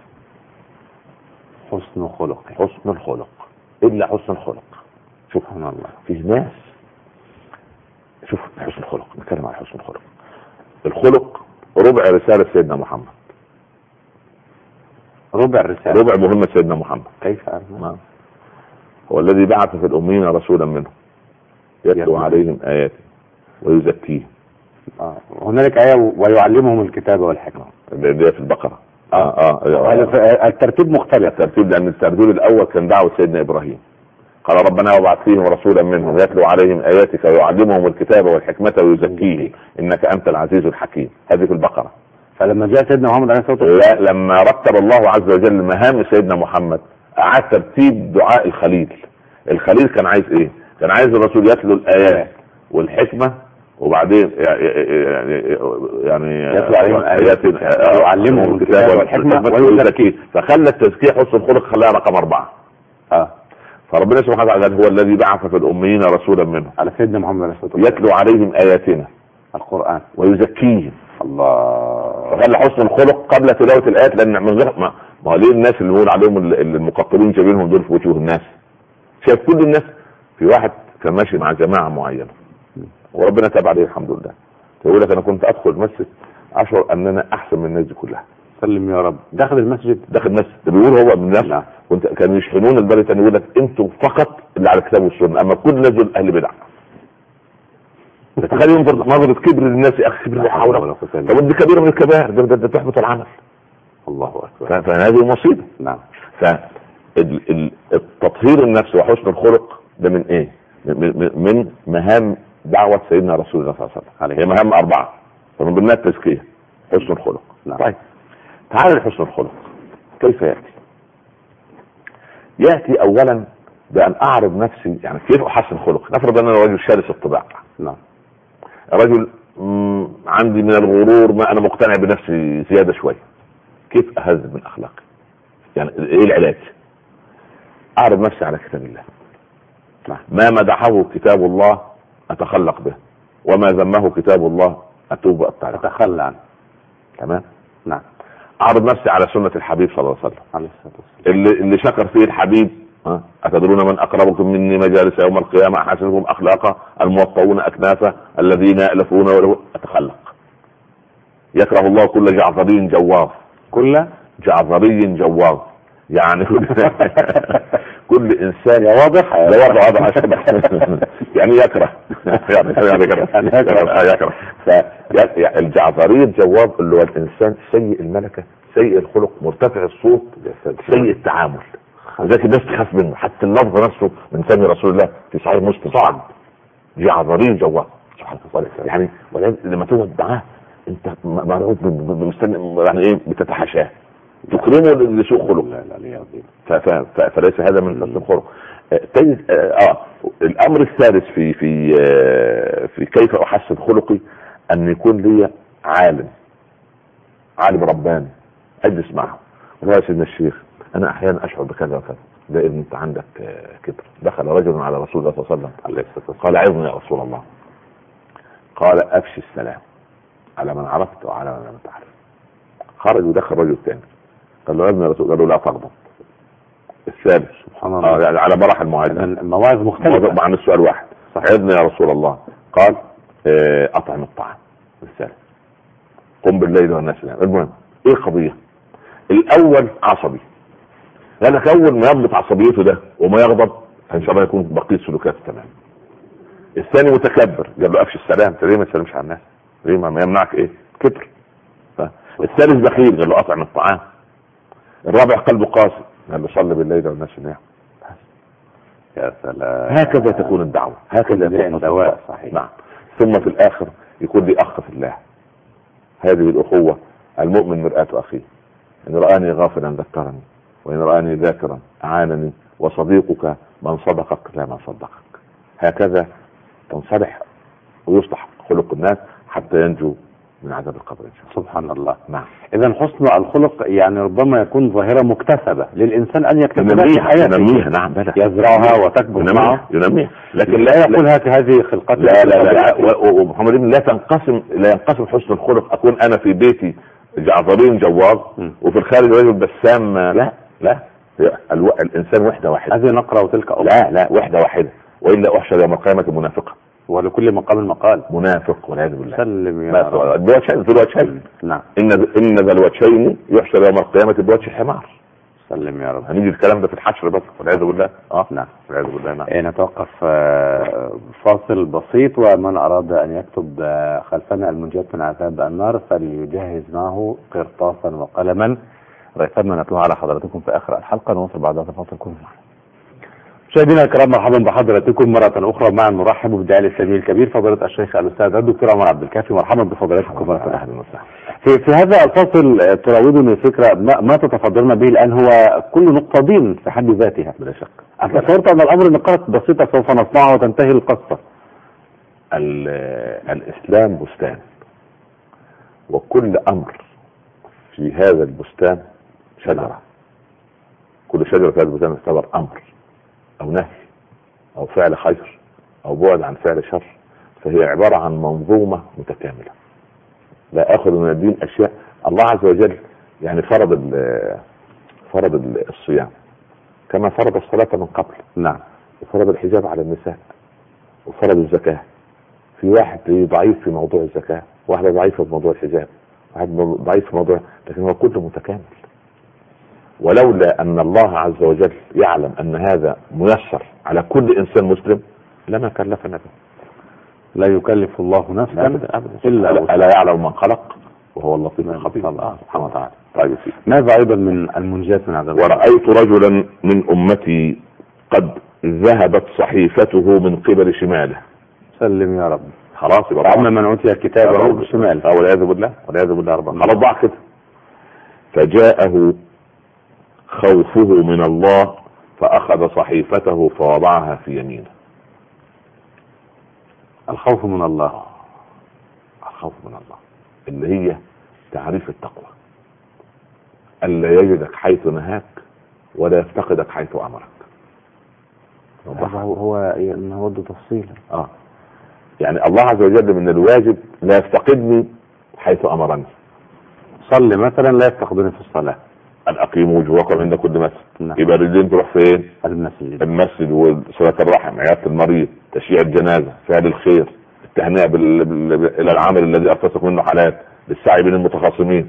حسن الخلق إلا حسن الخلق. سبحان الله. فيه ناس، شوف حسن الخلق، نتكلم عن حسن الخلق. الخلق ربع رسالة سيدنا محمد. ربع مهمة سيدنا محمد. كيف؟ هو الذي بعث في الأمين رسولا منهم يتلو عليهم آياته ويزكيهم. هنالك آية ويعلمهم الكتاب والحكمة. ده في البقرة. الترتيب مختلف. الترتيب لأن الترتيب الأول كان دعوة سيدنا إبراهيم. قال ربنا وابعث فيهم رسولا منهم يتلو عليهم آياتك ويعلمهم الكتاب والحكمة ويزكيهم إنك أنت العزيز الحكيم. هذه في البقرة. فلما جاء سيدنا محمد عليه الصلاة والسلام، لا، لما رتب الله عز وجل مهام سيدنا محمد أعاد ترتيب دعاء الخليل. الخليل كان عايز إيه؟ كان عايز الرسول يتلو الآيات والحكمة وبعدين يعني يتلو عليهم آيات ويعلمهم الكتاب والحكمة ويزكيه. فخلى التزكية حسن الخلق خلاها رقم 4. فربنا سبحانه وتعالى هو الذي بعث في الأميين رسولا منهم على سيدنا محمد عليه الصلاة والسلام يتلو عليهم آياتنا القرآن ويزكيهم. الله. فخلى حسن الخلق قبل تلاوة الآيات، لأن من غير ما هو ليه الناس اللي بيقول عليهم المقطبين جايبينهم دول في وجوه الناس؟ شايف كل الناس. في واحد كان ماشي مع جماعة معينة وربنا تاب عليه الحمد لله، يقول لك انا كنت ادخل المسجد اشعر ان انا احسن من الناس دي كلها. سلم يا رب. داخل المسجد ده بيقول هو من نفسه. كنت كانوا يشحنون البلد ثاني يقول لك انتم فقط اللي على الكتاب والسنه اما كل الناس دول اهل بدع. تخيل ينظر نظره كبر للناس يا اخي، كبر لا حول ولا قوه. طب دي كبيره من الكبائر، ده تحبط العمل. الله اكبر. فهذه مصيبه. نعم. فالتطهير النفس وحسن الخلق ده من ايه؟ من مهام دعوة سيدنا رسول الله صلى الله عليه وسلم. هي مهام 4 فمن ضمنها التزكية حسن الخلق. طيب تعال لحسن الخلق. كيف يأتي أولا بأن أعرض نفسي، يعني كيف أحسن خلق؟ نفرض أن أنا رجل شرس الطباع. نعم. رجل عندي من الغرور ما أنا مقتنع بنفسي زيادة شوية. كيف أهذب من أخلاقي؟ يعني إيه العلاج؟ أعرض نفسي على كتاب الله. ما مدحه كتاب الله أتخلق به، وما ذمه كتاب الله أتوب أتخلى عنه. تمام. نعم. أعرض نفسي على سنة الحبيب صلى الله عليه وسلم اللي شكر فيه الحبيب. أتدرون من أقربكم مني مجالس يوم القيامة أحسنهم أخلاقا الموطؤون أكنافا الذين يألفون وله. أتخلق. يكره الله كل جعفري جواظ. كل جعفري جواظ يعني كل انسان واضح يعني يكره فالجعفري الجواب اللي هو الانسان سيء الملكه سيء الخلق مرتفع الصوت سيء التعامل، لذلك الناس تخاف منه. حتى اللفظ نفسه من سمي رسول الله في صحيح مسلم صعب. جعفري الجواب سبحان الله. يعني لما تقعد معاه انت مرعوب مستني، يعني ايه بتتحاشاه تكرمه لسوء خلق. فليس هذا من حسن الخلق. الامر الثالث في كيف احسن خلقي ان يكون لي عالم رباني اجلس معه. والله يا سيدنا الشيخ انا احيانا اشعر بكذا وكذا. ده انت عندك كبر. دخل رجل على رسول الله صلى الله عليه وسلم قال عظني يا رسول الله. قال افشي السلام على من عرفت وعلى من لم تعرف. خرج ودخل رجل ثاني قال له عظني يا رسول الله. قال له لا تغضب. الثالث سبحان الله. يعني على مراحل معينه، المواعظ مختلفه عن السؤال واحد. عظني يا رسول الله. قال اطعم الطعام. الثالث قم بالليل والناس نيام. المهم ايه القضيه؟ الاول عصبي، لانك اول ما يضبط عصبيته ده وما يغضب ان شاء الله يكون بقيه سلوكاته تمام. الثاني متكبر، قال له افشي السلام. ليه ما تسلمش على الناس؟ ليه ما يمنعك ايه؟ كبر. الثالث بخيل، قال له اطعم الطعام. الرابع قلبه قاسي، قال له صلي بالليل والناس نيام. يا سلام. هكذا تكون الدعوه، هكذا يكون الدواء. صحيح. نعم. ثم في الاخر يكون لي اخ في الله. هذه الاخوه، المؤمن مرآة اخيه. ان رآني غافلا ذكرني، وان رآني ذاكرا اعانني، وصديقك من صدقك لا من صدقك. هكذا تنصلح ويصلح خلق الناس حتى ينجو من عذاب القبر ان شاء الله. سبحان الله. نعم. اذا حسن الخلق يعني ربما يكون ظاهره مكتسبه للانسان ان يكتسبها في حياته. ينميها. نعم بلى. يزرعها وتكبر معه. ينميها. لكن لا يقول هذه خلقتي. لا ومحمد لا ينقسم حسن الخلق. اكون انا في بيتي جعفرين جواد وفي الخارج رجل بسام. لا الانسان وحده واحده. هذه نقرة وتلك أخرى. لا وحده واحده، والا احشر يوم القيامه منافقا. ولكل مقام مقال. منافق والعياذ بالله. سلم يا رب. الوجهين. نعم. ان ذا الوجهين يحشر يوم القيامه بوجه حمار. سلم يا رب. هنيجي الكلام ده في الحشر بس والعياذ بالله. نعم. والعياذ بالله. نعم. نتوقف فاصل بسيط، ومن أراد أن يكتب خلفنا المنجات من عذاب النار فليجهز معه قرطاسا وقلما. رأيتنا نتلوها على حضراتكم في آخر الحلقة، نوصل بعد هذا الفاصل. كونوا معنا. مشاهدينا الكرام، مرحبا بحضراتكم مرة أخرى. معا نرحب بداعي السميع الكبير فضيلة الشيخ الأستاذ الدكتور عمر عبد الكافي. مرحبا بفضيلتكم مرة أخرى. أهلا وسهلا. في هذا الفاصل تراودني فكرة ما تتفضلنا به الآن هو كل نقطة دين في حد ذاتها. بلا شك. أنا تصورت أن الأمر نقاط بسيطة سوف نصنعها وتنتهي القصة. الإسلام بستان، وكل أمر في هذا البستان شجرة. كل شجرة في هذا البستان تعتبر أمر أو نهي أو فعل خير أو بعد عن فعل شر، فهي عبارة عن منظومة متكاملة. لا أخذ من الدين أشياء. الله عز وجل يعني فرض الصيام كما فرض الصلاة من قبل. نعم. وفرض الحجاب على النساء، وفرض الزكاة. في واحد ضعيف في موضوع الزكاة، واحدة ضعيفة في موضوع الحجاب، واحد ضعيف في موضوع، لكن هو كله متكامل. ولولا أن الله عز وجل يعلم أن هذا ميسر على كل إنسان مسلم لما كلفنا به. لا يكلف الله نفسا ألا يعلم من خلق وهو اللطيف الخبير سبحانه وتعالى. طيب ماذا أيضا من المنجات من هذا؟ ورأيت رجلا من أمتي قد ذهبت صحيفته من قبل شماله. سلم يا رب. خلاص يبقى أما من أوتي كتابه بالشمال. والعياذ بالله والعياذ بالله ربنا. خلاص ضاع كده. فجاءه خوفه من الله فأخذ صحيفته فوضعها في يمينه. الخوف من الله. الخوف من الله اللي هي تعريف التقوى. ألا يجدك حيث نهاك ولا يفتقدك حيث أمرك. هو نود تفصيلا. يعني الله عز وجل من الواجب لا يفتقدني حيث أمرني. صلي مثلا لا يفتقدني في الصلاة. أن أقيموا وجوهكم عند كل مسجد. نعم. يبقى الرجلين تروح فين؟ المسجد وصلة الرحم، عيادة المريض، تشييع الجنازة، فعل الخير، التهنئة إلى العمل الذي أرتزق منه حالات، للسعي بين المتخاصمين.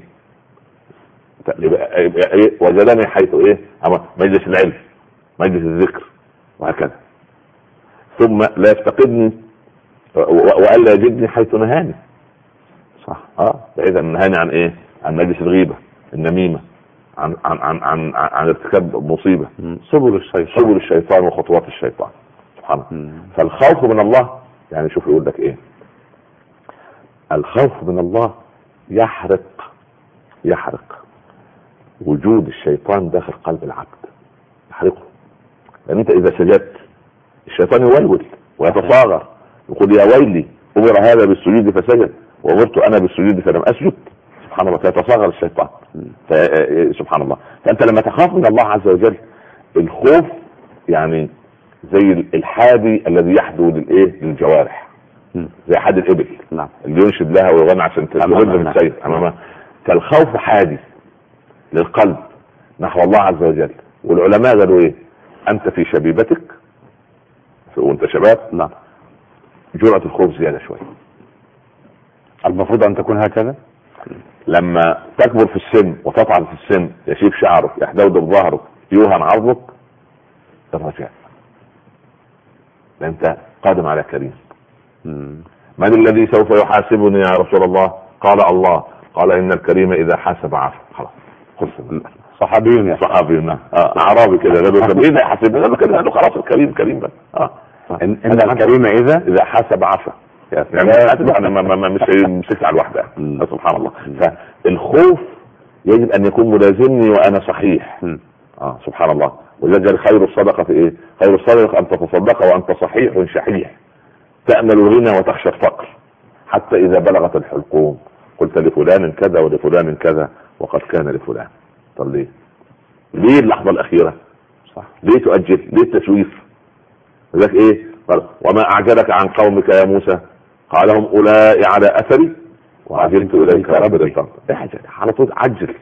يبقى وجدني حيث مجلس العلم، مجلس الذكر، وهكذا. ثم لا يفتقدني وألا يجدني حيث نهاني. صح. فإذا نهاني عن عن مجلس الغيبة، النميمة، عن ارتكاب مصيبة، سبل الشيطان وخطوات الشيطان سبحانه. فالخوف من الله يعني شوف يقول لك الخوف من الله يحرق وجود الشيطان داخل قلب العبد، يحرقه. لأن انت اذا سجدت الشيطان يولول ويتصاغر، يقول يا ويلي امر هذا بالسجود فسجد وامرت انا بالسجود فلم اسجد. سبحان الله فيتصاغر الشيطان. سبحان الله. فانت لما تخاف من الله عز وجل، الخوف يعني زي الحادي الذي يحدو للجوارح، زي حاد الابل اللي ينشد لها ويغنى عشان تغلب من السير امامها. فالخوف حادي للقلب نحو الله عز وجل. والعلماء قالوا ايه؟ انت في شبيبتك وانت شباب جرعة الخوف زيادة شوية. المفروض ان تكون هكذا. لما تكبر في السن وتطعن في السن، يشيب شعرك، يحدودب ظهرك، يوهن عرضك، الرجاء انت قادم على كريم. من الذي سوف يحاسبني يا رسول الله؟ قال الله. قال ان الكريم اذا حاسب عفا. خلاص خلص. صحابي اعرابي كده قالوا اذا حاسب قالوا خلاص الكريم كريم بس. ان الكريم اذا حاسب عفا. يعني ما مش على الوحده. سبحان الله. فالخوف يجب ان يكون ملازمني وانا صحيح. سبحان الله. ولذلك خير الصدقه في ايه؟ خير الصدقه ان تتصدق وانت صحيح شحيح، تأمل الغنى وتخشى الفقر، حتى اذا بلغت الحلقوم قلت لفلان كذا ولفلان كذا وقد كان لفلان. طب ليه اللحظه الاخيره؟ صح. ليه تؤجل؟ ليه التسويف؟ لذلك ايه؟ قال وما اعجلك عن قومك يا موسى؟ قال هم اولئك على اثري وعجلت اليك ربي. على طول عجل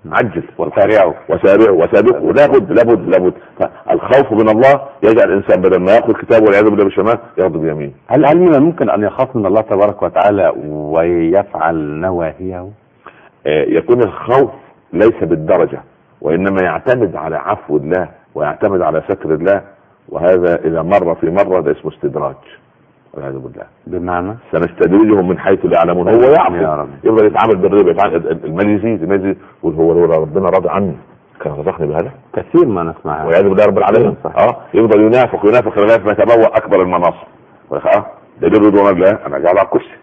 وسارعوا. لابد. فالخوف من الله يجعل الانسان بدل ما ياخذ كتابه والعياذ بالله بالشمال ياخذ بيمين. هل من الممكن ان يخاف من الله تبارك وتعالى ويفعل نواهيه؟ يكون الخوف ليس بالدرجه، وانما يعتمد على عفو الله ويعتمد على ستر الله، وهذا اذا مر في مره ده اسمه استدراج والعياذ بالله. بمعنى سنستدرجهم من حيث لا يعلمون. هو يعرف يفضل يتعامل بالربا، المال يزيد هو ربنا راضي عني كان رزقني بهذا. كثير ما نسمعها والعياذ بالله رب العالمين. يفضل ينافق لغايه ما يتبوأ اكبر المناصب. ده رضوان الله انا قاعد على الكرسي.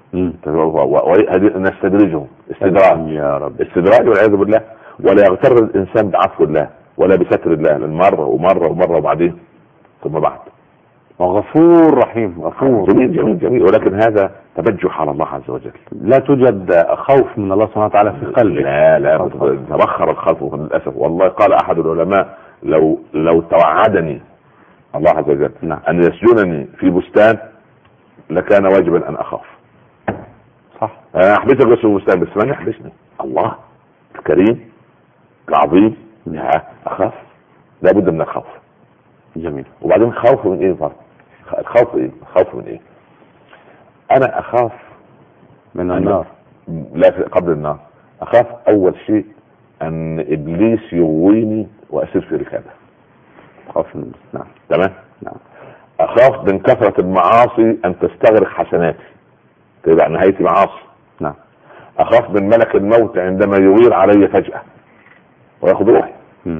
نستدرجهم استدراج يا رب. استدراج والعياذ بالله. ولا يغتر الانسان بعفو الله ولا بستر الله، لان مره وبعدين ثم بعد. وغفور رحيم. غفور جميل. ولكن هذا تبجح على الله عز وجل. لا توجد خوف من الله سبحانه وتعالى في قلبك. لا تبخر الخوف للاسف. والله قال احد العلماء لو توعدني الله عز وجل ان يسجنني في بستان لكان واجبا ان اخاف. صح. انا احبسك بس في البستان، بس من يحبسني؟ الله الكريم العظيم. اخاف. لابد من الخوف. جميل. وبعدين خوف من ايه فرق؟ الخوف ايه؟ خوف من ايه؟ انا اخاف من النار. لا قبل النار اخاف اول شيء ان ابليس يغويني واسير في ركابه. خوف من تمام. اخاف من كثرة المعاصي ان تستغرق حسناتي تبقى نهايتي معاصي. اخاف من ملك الموت عندما يغير علي فجأة وياخذ روحي.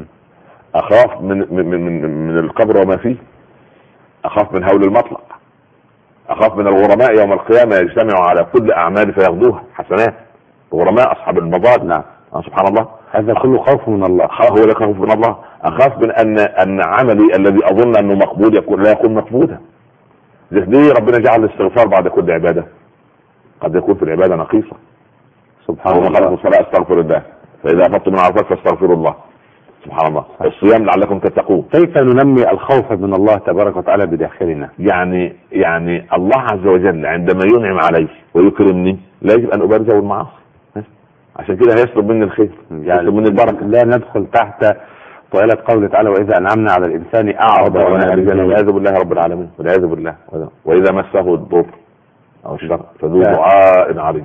اخاف من القبر وما فيه. اخاف من هول المطلق. اخاف من الغرماء يوم القيامة يجتمعوا على كل اعمالي فياخذوها حسنات. الغرماء اصحاب المضاد. سبحان الله. هذا كله خوف من الله. هو ده خوف من الله. اخاف من ان عملي الذي اظن انه مقبول لا يكون مقبولا. ليه ربنا جعل الاستغفار بعد كل عبادة؟ قد يكون في العبادة نقيصة. سبحان الله. خلق الصلاة استغفر الله، فاذا افضتم من عرفات فاستغفروا الله. سبحان الله. الصيام لعلكم تتقون. كيف ننمي الخوف من الله تبارك وتعالى بداخلنا؟ يعني الله عز وجل عندما ينعم علي ويكرمني لا يجب ان ابارزه بالمعاصي، عشان كده هيسلب مني الخير، يسلب مني البركه. لا ندخل تحت طائلة قوله تعالى واذا انعمنا على الانسان اعرض والعياذ بالله رب العالمين. والعياذ بالله. واذا مسه الضر او الشر فذو دعاء عريض.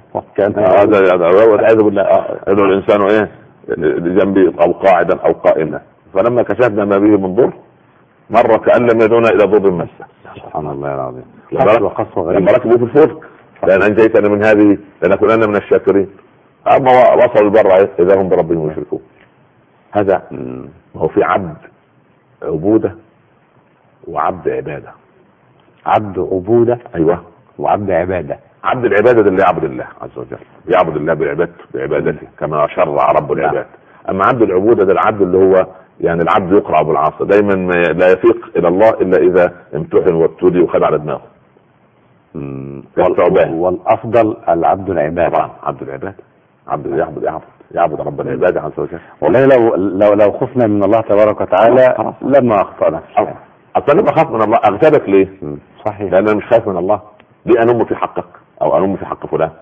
هذا والعياذ بالله. يدعو الانسان ايه لجنبه او قاعدا او قائما، فلما كشفنا ما به من ضر مره كان لم يدعونا الى ضر مسه. سبحان الله العظيم. لما ركبوا في الفلك لان انجيتنا من هذه لنكونن من الشاكرين. اما وصلوا البر اذا هم بربهم يشركون. هذا هو في عبد عبوده وعبد عباده. عبد عبوده ايوه وعبد عباده. عبد العباده ده اللي يعبد الله عز وجل، يعبد الله بعبادته كما شرع رب العباد. اما عبد العبوده ده العبد اللي هو يعني العبد يقرع بالعصا دايما لا يفيق الى الله الا اذا امتحن وابتلي وخد على دماغه. والافضل العبد العباد. طبعا عبد العباد يعبد رب العباد عز وجل. والله لو خفنا من الله تبارك وتعالى لما اخطأنا. اصلا لما اخاف من الله اغتابك ليه؟ صحيح. لان انا مش خايف من الله. ليه انم في حقك او انم في حق فلان؟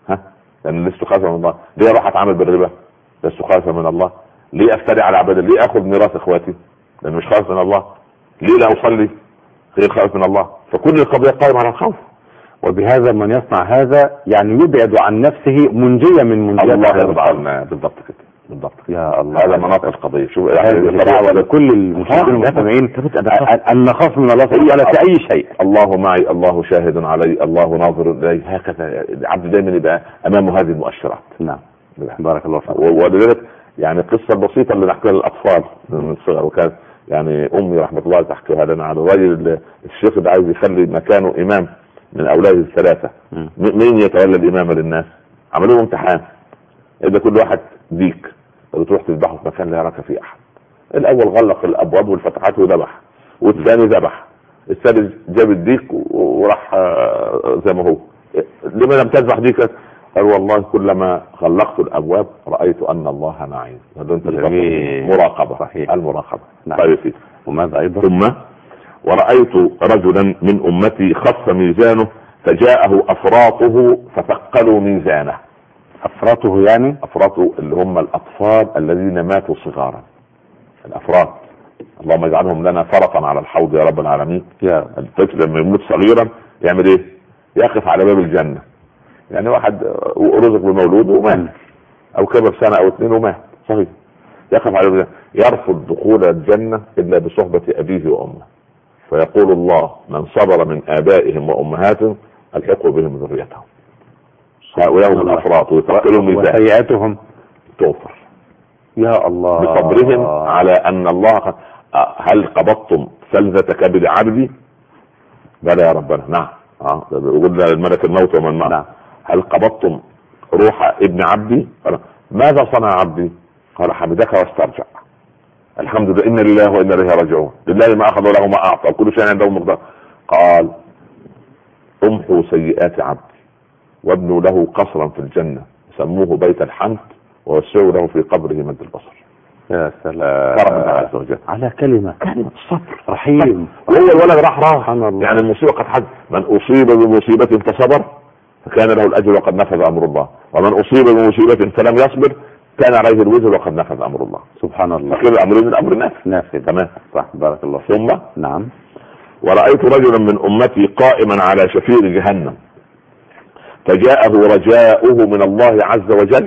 لان لست خايفا من الله. ليه اروح اتعامل بالربا؟ لست خايفا من الله. ليه افتري على عباد؟ ليه اخذ ميراث اخواتي؟ لان مش خايف من الله. ليه لا اصلي؟ غير خايف من الله. فكل القضيه قائمه على الخوف. وبهذا من يصنع هذا يعني يبعد عن نفسه منجيا من منجيات الله يرضى عنا. بالضبط كده، بالضبط. يا الله، هذا مناط القضيه. شوف دعوه لكل المشاهدين المستمعين ان نخاف من الله سبحانه وتعالى في اي شيء. الله معي، الله شاهد علي، الله ناظر الي. هكذا العبد دائما يبقى امامه هذه المؤشرات. نعم، بارك الله فيك. ولذلك يعني القصه البسيطه اللي نحكيها للاطفال من الصغر، وكانت يعني امي رحمه الله تحكيها لنا على الراجل الشيخ اللي عايز يخلي مكانه امام من اولاده الثلاثه. مين يتولى الامامه للناس؟ عملوا له امتحان. اذا كل واحد ديك بتروح تذبحه في مكان لا يراك فيه احد. الاول غلق الابواب والفتحات وذبح، والثاني ذبح، الثالث جاب الديك وراح زي ما هو. لما لم تذبح ديك؟ قال والله كلما غلقت الابواب رايت ان الله معي. هذا مراقبه. صحيح، المراقبه. نعم. طيب، وماذا ايضا؟ ثم ورأيت رجلا من أمتي خف ميزانه فجاءه أفراطه فثقلوا ميزانه. أفراطه يعني؟ أفراطه اللي هم الأطفال الذين ماتوا صغارا. الأفراط اللهم اجعلهم لنا فرطا على الحوض يا رب العالمين. الطفل لما يموت صغيرا يعمل ايه؟ يقف على باب الجنة. يعني واحد رزق بمولود ومات، أو كبر سنة أو 2 ومات صحيح، يقف على باب الجنة، يرفض دخول الجنة إلا بصحبة أبيه وأمه. فيقول الله من صبر من آبائهم وأمهاتهم الحقوا بهم ذريتهم. هؤلاء هم الأفراط ويثقلوا ميزان وسيئاتهم توفر. يا الله، بصبرهم على أن الله هل قبضتم فلذة كبد عبدي؟ بلى يا ربنا. نعم. قلنا للملك الموت ومن معه. نعم. هل قبضتم روح ابن عبدي؟ قال ماذا صنع عبدي؟ قال حمدك واسترجع. الحمد لله، إن لله وإنا إليه راجعون. لله ما أخذ وله ما أعطى، كل شيء عنده مقدار. قال امحوا سيئات عبدي وابنوا له قصرا في الجنة سموه بيت الحمد ووسعوا له في قبره مد البصر. يا سلام، كرم الله عز وجل على كلمة الصبر. رحيم. وهو الولد راح يعني المصيبة قد حد. من أصيب بمصيبة فصبر فكان له الأجر وقد نفذ أمر الله، ومن أصيب بمصيبة فلم يصبر كان عليه الوزر وقد نفذ امر الله. سبحان الله. فكل الامر من امر نافذ. تمام، صح، بارك الله. ثم نعم. ورأيت رجلا من امتي قائما على شفير جهنم فجاءه رجاؤه من الله عز وجل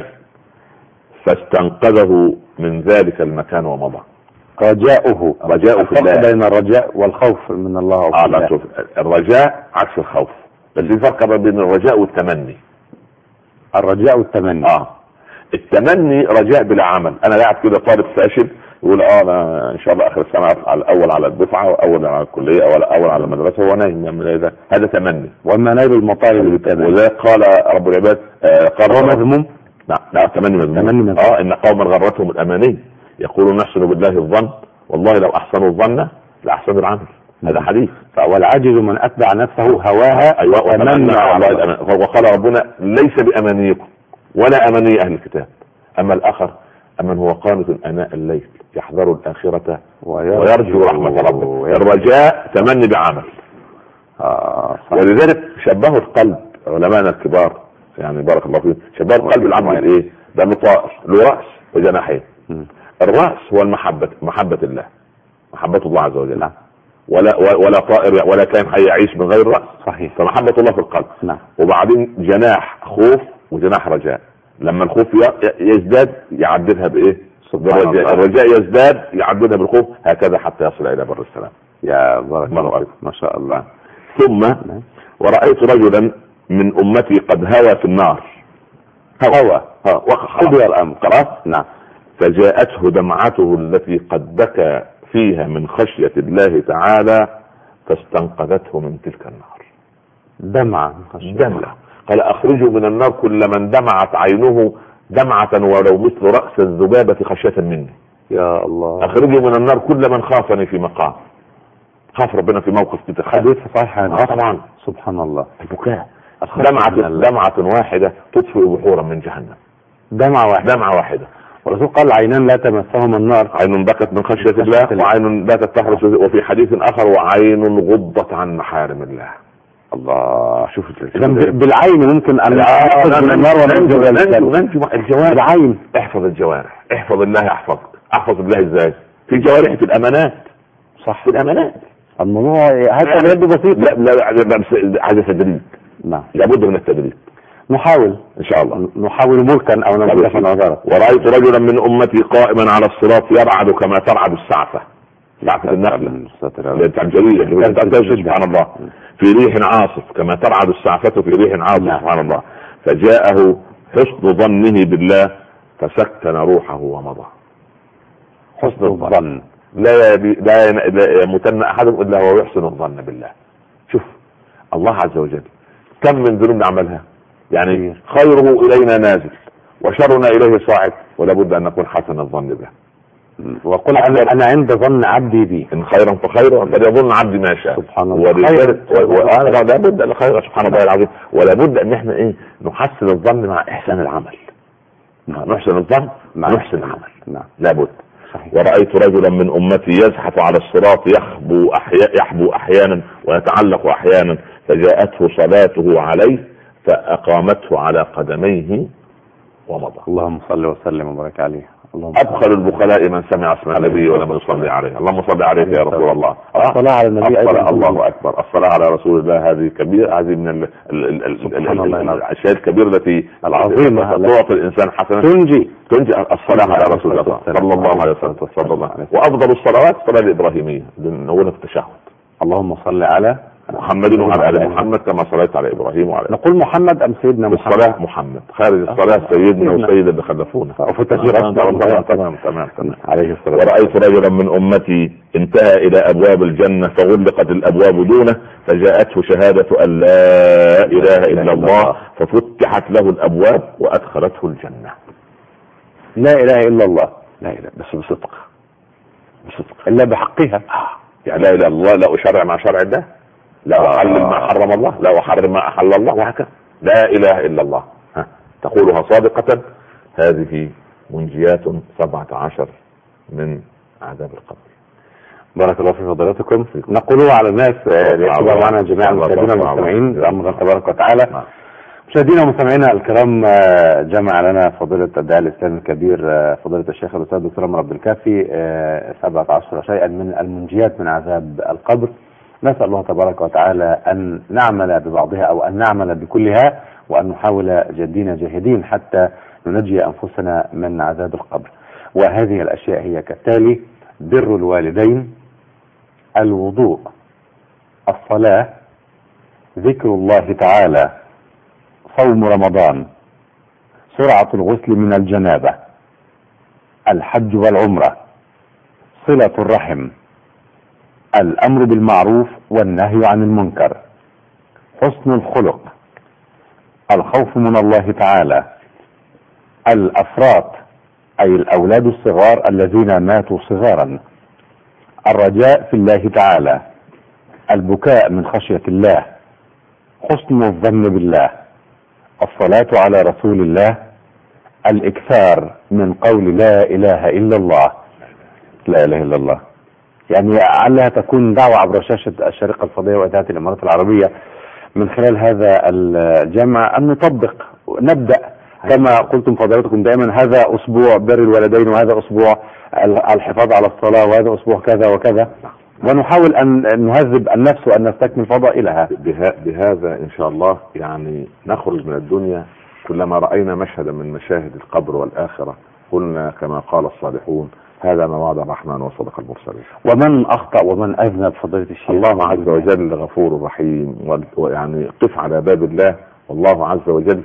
فاستنقذه من ذلك المكان ومضى. رجاؤه في الله. بين الرجاء والخوف من الله. لا شوف، الرجاء عكس الخوف، بس في فرق بين الرجاء والتمني. الرجاء والتمني. التمني رجاء بلا عمل. انا قاعد كده طالب فاشل يقول انا ان شاء الله اخر السنه اطلع الاول على الدفعه واول على الكليه او اول على المدرسه هو نايم. هذا تمني. واما نائب المطالب بالتمني. وذلك قال رب العباد قال هو مذموم. لا تمني مذموم. ان قوما غرتهم الاماني يقولون نحسن بالله الظن والله لو احسنوا الظن لاحسنوا العمل. هذا حديث. والعاجز من اتبع نفسه هواها. ايوه، وتمنى على الله الأمان. وقال ربنا ليس بامانيكم ولا اماني اهل الكتاب، اما الاخر امن هو قانت اناء الليل يحذر الاخره ويرجو رحمه ربه. الرجاء تمني بعمل. ولذلك شبهوا القلب علماءنا الكبار يعني بارك الله فيهم، شبهوا القلب العمل ايه؟ ده طائر له راس وجناحين. الراس هو محبه الله، محبه الله عز وجل. ولا طائر ولا كائن حي يعيش من غير راس. صحيح. فمحبه الله في القلب. وبعدين جناح خوف وجناح رجاء. لما الخوف يزداد يعددها بايه؟ الرجاء يزداد يعددها بالخوف، هكذا حتى يصل الى بر السلام. يا بارك الله، ما شاء الله. ثم ورأيت رجلا من امتي قد هوى في النار. قضي الامر. نعم. فجاءته دمعته التي قد بكى فيها من خشية الله تعالى فاستنقذته من تلك النار. دمعة. قال اخرجوا من النار كل من دمعت عينه دمعة ولو مثل رأس الذبابة خشية مني. يا الله. اخرجوا من النار كل من خافني في مقام. خاف ربنا في موقف حديث صحيح. طبعا. سبحان الله. البكاء. دمعة واحدة تطفئ بحورا من جهنم. دمعة واحدة. والرسول قال عينان لا تمسهما النار، عين بكت من خشية الله وعين باتت تحرس، وفي حديث آخر وعين غضت عن محارم الله. الله، شوف بالعين ممكن أن أخذ من النار وننجو الجوارح. بالعين احفظ الجوارح، احفظ الله يحفظك. احفظ الله ازاي؟ في جوارح، في الأمانات. صح، في الأمانات. الموضوع هذا يبدو بسيط. لا هذا تدريب. نعم، لابد من التدريب. نحاول ان شاء الله، نحاول ملكا او نملكا نظرا. ورأيت رجلا من امتي قائما على الصراط يرعد كما ترعد السعفة، سعفة النخلة الجليلة سبحان الله، في ريح عاصف كما ترعد السعفة في ريح عاصف. سبحان الله. فجاءه حسن ظنه بالله فسكن روحه ومضى. حسن الظن لا يموتن احدكم الا هو يحسن الظن بالله. شوف الله عز وجل كم من ذنوب نعملها، يعني خيره الينا نازل وشرنا اليه صاعد، ولا بد ان نكون حسن الظن به. وقل انا عند ظن عبدي بي، ان خيرا فخير وان يظن عبدي ما شاء. سبحان الله. لا بد الخير سبحان الله العظيم، ولا بد ان احنا نحسن الظن مع احسان العمل. نحسن الظن مع نحسن العمل. لا بد. ورأيت رجلا من أمتي يزحف على الصراط يحبو أحيانا ويتعلق أحيانا، فجاءته صلاته عليه فأقامته على قدميه ومضى. اللهم صل وسلم وبارك عليه. أبخل البخلاء من سمع اسم النبي ولم يصلي عليه. اللهم صل عليك يا رسول الله. الصلاة على النبي الله أكبر. الصلاة على رسول الله هذه كبيرة، هذه من الأشياء الكبيرة التي العظيمة تعطي الإنسان حسنة تنجي الصلاة على رسول الله صلى الله عليه وسلم. وأفضل الصلوات الصلاة الإبراهيمية نقولها في التشهد. اللهم صل على محمد وعلى آل محمد كما صليت على إبراهيم وعلى نقول محمد أم سيدنا محمد؟ الصلاة محمد، خارج الصلاة سيدنا وسيد اللي خلفونا. وفي التشهد تمام عليه الصلاة. ورأيت رجلا من أمتي انتهى إلى أبواب الجنة فغلقت الأبواب دونه، فجاءته شهادة أن لا إله إلا الله ففتحت له الأبواب وأدخلته الجنة. لا إله إلا الله، لا إله بس بصدق إلا بحقها. يعني لا إله إلا الله، لا أشرع مع شرع الله، لا أحلل ما حرم الله، لا أحرم ما أحل الله، وهكذا. لا إله إلا الله تقولها صادقة. هذه منجيات 17 من عذاب القبر. بارك الله في فضيلتكم. نقولها على الناس ليتبع معنا جميع المشاهدين والمستمعين بأمر تبارك وتعالى. مشاهدينا ومستمعينا الكرام، جمع لنا فضيلة الداعية الإسلامي الكبير فضيلة الشيخ الأستاذ الدكتور عمر عبد الكافي 17 شيئا من المنجيات من عذاب القبر. نسأل الله تبارك وتعالى أن نعمل ببعضها أو أن نعمل بكلها، وأن نحاول جادين جاهدين حتى ننجي أنفسنا من عذاب القبر. وهذه الأشياء هي كالتالي: بر الوالدين، الوضوء، الصلاة، ذكر الله تعالى، صوم رمضان، سرعة الغسل من الجنابة، الحج والعمرة، صلة الرحم، الأمر بالمعروف والنهي عن المنكر، حسن الخلق، الخوف من الله تعالى، الأفراط أي الأولاد الصغار الذين ماتوا صغارا، الرجاء في الله تعالى، البكاء من خشية الله، حسن الظن بالله، الصلاة على رسول الله، الإكثار من قول لا إله إلا الله. لا إله إلا الله يعني علها تكون دعوة عبر شاشة الشريقة الفضائية وإذاعة الإمارات العربية. من خلال هذا الجمع أن نطبق، نبدأ كما قلتم فضيلتكم دائما، هذا أسبوع بر الوالدين، وهذا أسبوع الحفاظ على الصلاة، وهذا أسبوع كذا وكذا، ونحاول أن نهذب النفس وأن نستكمل فضائلها. بهذا إن شاء الله يعني نخرج من الدنيا كلما رأينا مشهدا من مشاهد القبر والآخرة قلنا كما قال الصالحون: هذا ما وعد الرحمن وصدق المرسلين. ومن أخطأ ومن أذنب فضيلة الشيخ، الله عز وجل غفور رحيم، ويعني قف على باب الله، والله عز وجل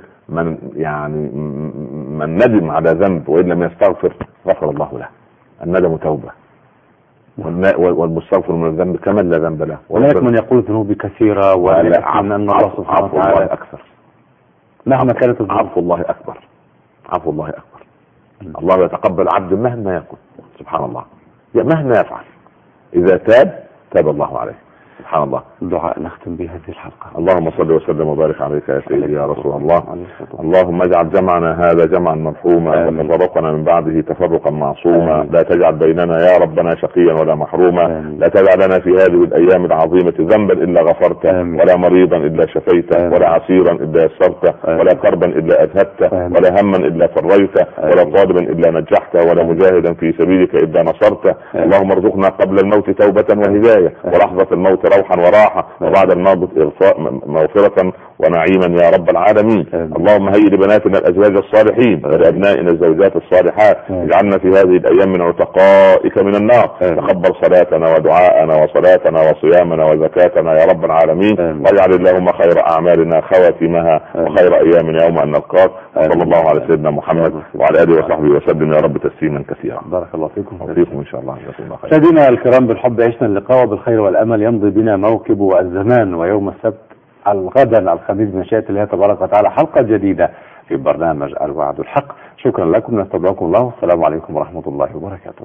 من ندم على ذنب وإن لم يستغفر غفر الله له. الندم توبة، والمستغفر من الذنب كمن لا ذنب له. ولكن من يقول ذنوبي كثيرة ولكن الله سبحانه وتعالى أكثر مهما كانت الذنوب. عفو الله أكبر، عفو الله أكبر. الله يتقبل عبد مهما يكن، سبحان الله، مهما يفعل إذا تاب الله عليه. سبحان الله. دعاء نختم به هذه الحلقة. اللهم صل وسلم وبارك عليك يا سيدي يا رسول الله. اللهم اجعل جمعنا هذا جمعا مرحوما وتفرقنا من بعده تفرقا معصوما. لا تجعل بيننا يا ربنا شقيا ولا محروما. لا تجعل لنا في هذه الايام العظيمة ذنبا الا غفرته، ولا مريضا الا شفيته، ولا عسيرا الا يسرته، ولا كربا الا اذهبته، ولا هما الا فريته، ولا طالبا الا نجحته، ولا مجاهدا في سبيلك الا نصرته. اللهم ارزقنا قبل الموت توبة وهداية، ولحظة الموت روحا وراحة، وبعد الموت مغفرة ونعيما يا رب العالمين. اللهم هيئ لبناتنا الازواج الصالحين ولابنائنا الزوجات الصالحات. اجعلنا في هذه الايام من عتقائك من النار. تقبل صلاتنا ودعاءنا وصلاتنا وصيامنا وزكاتنا يا رب العالمين. واجعل اللهم خير اعمالنا خواتمها وخير ايامنا يوم ان نلقاك. صلى الله على سيدنا محمد وعلى اله وصحبه وسلم يا رب تسليما كثيرا. بارك الله فيكم وفيكم ان شاء الله. سيدنا الكرام، بالحب عشنا اللقاء وبالخير والامل يمضي بنا موكب الزمان. ويوم السبت غدا الخميس بمشيئة الله تبارك وتعالى حلقة جديدة في برنامج الوعد الحق. شكرا لكم، نستودعكم الله، والسلام عليكم ورحمة الله وبركاته.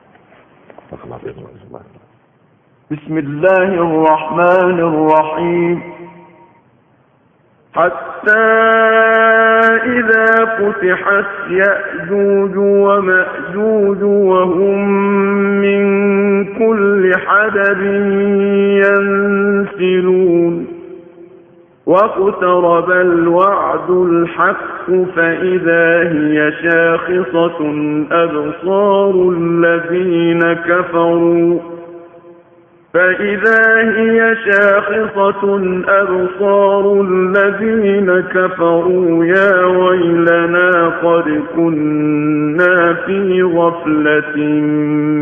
بسم الله الرحمن الرحيم. حتى إذا فتحت يأجوج ومأجوج وهم من كل حدب ينسلون واقترب الوعد الحق فإذا هي شاخصة أبصار الذين كفروا يا ويلنا قد كنا في غفلة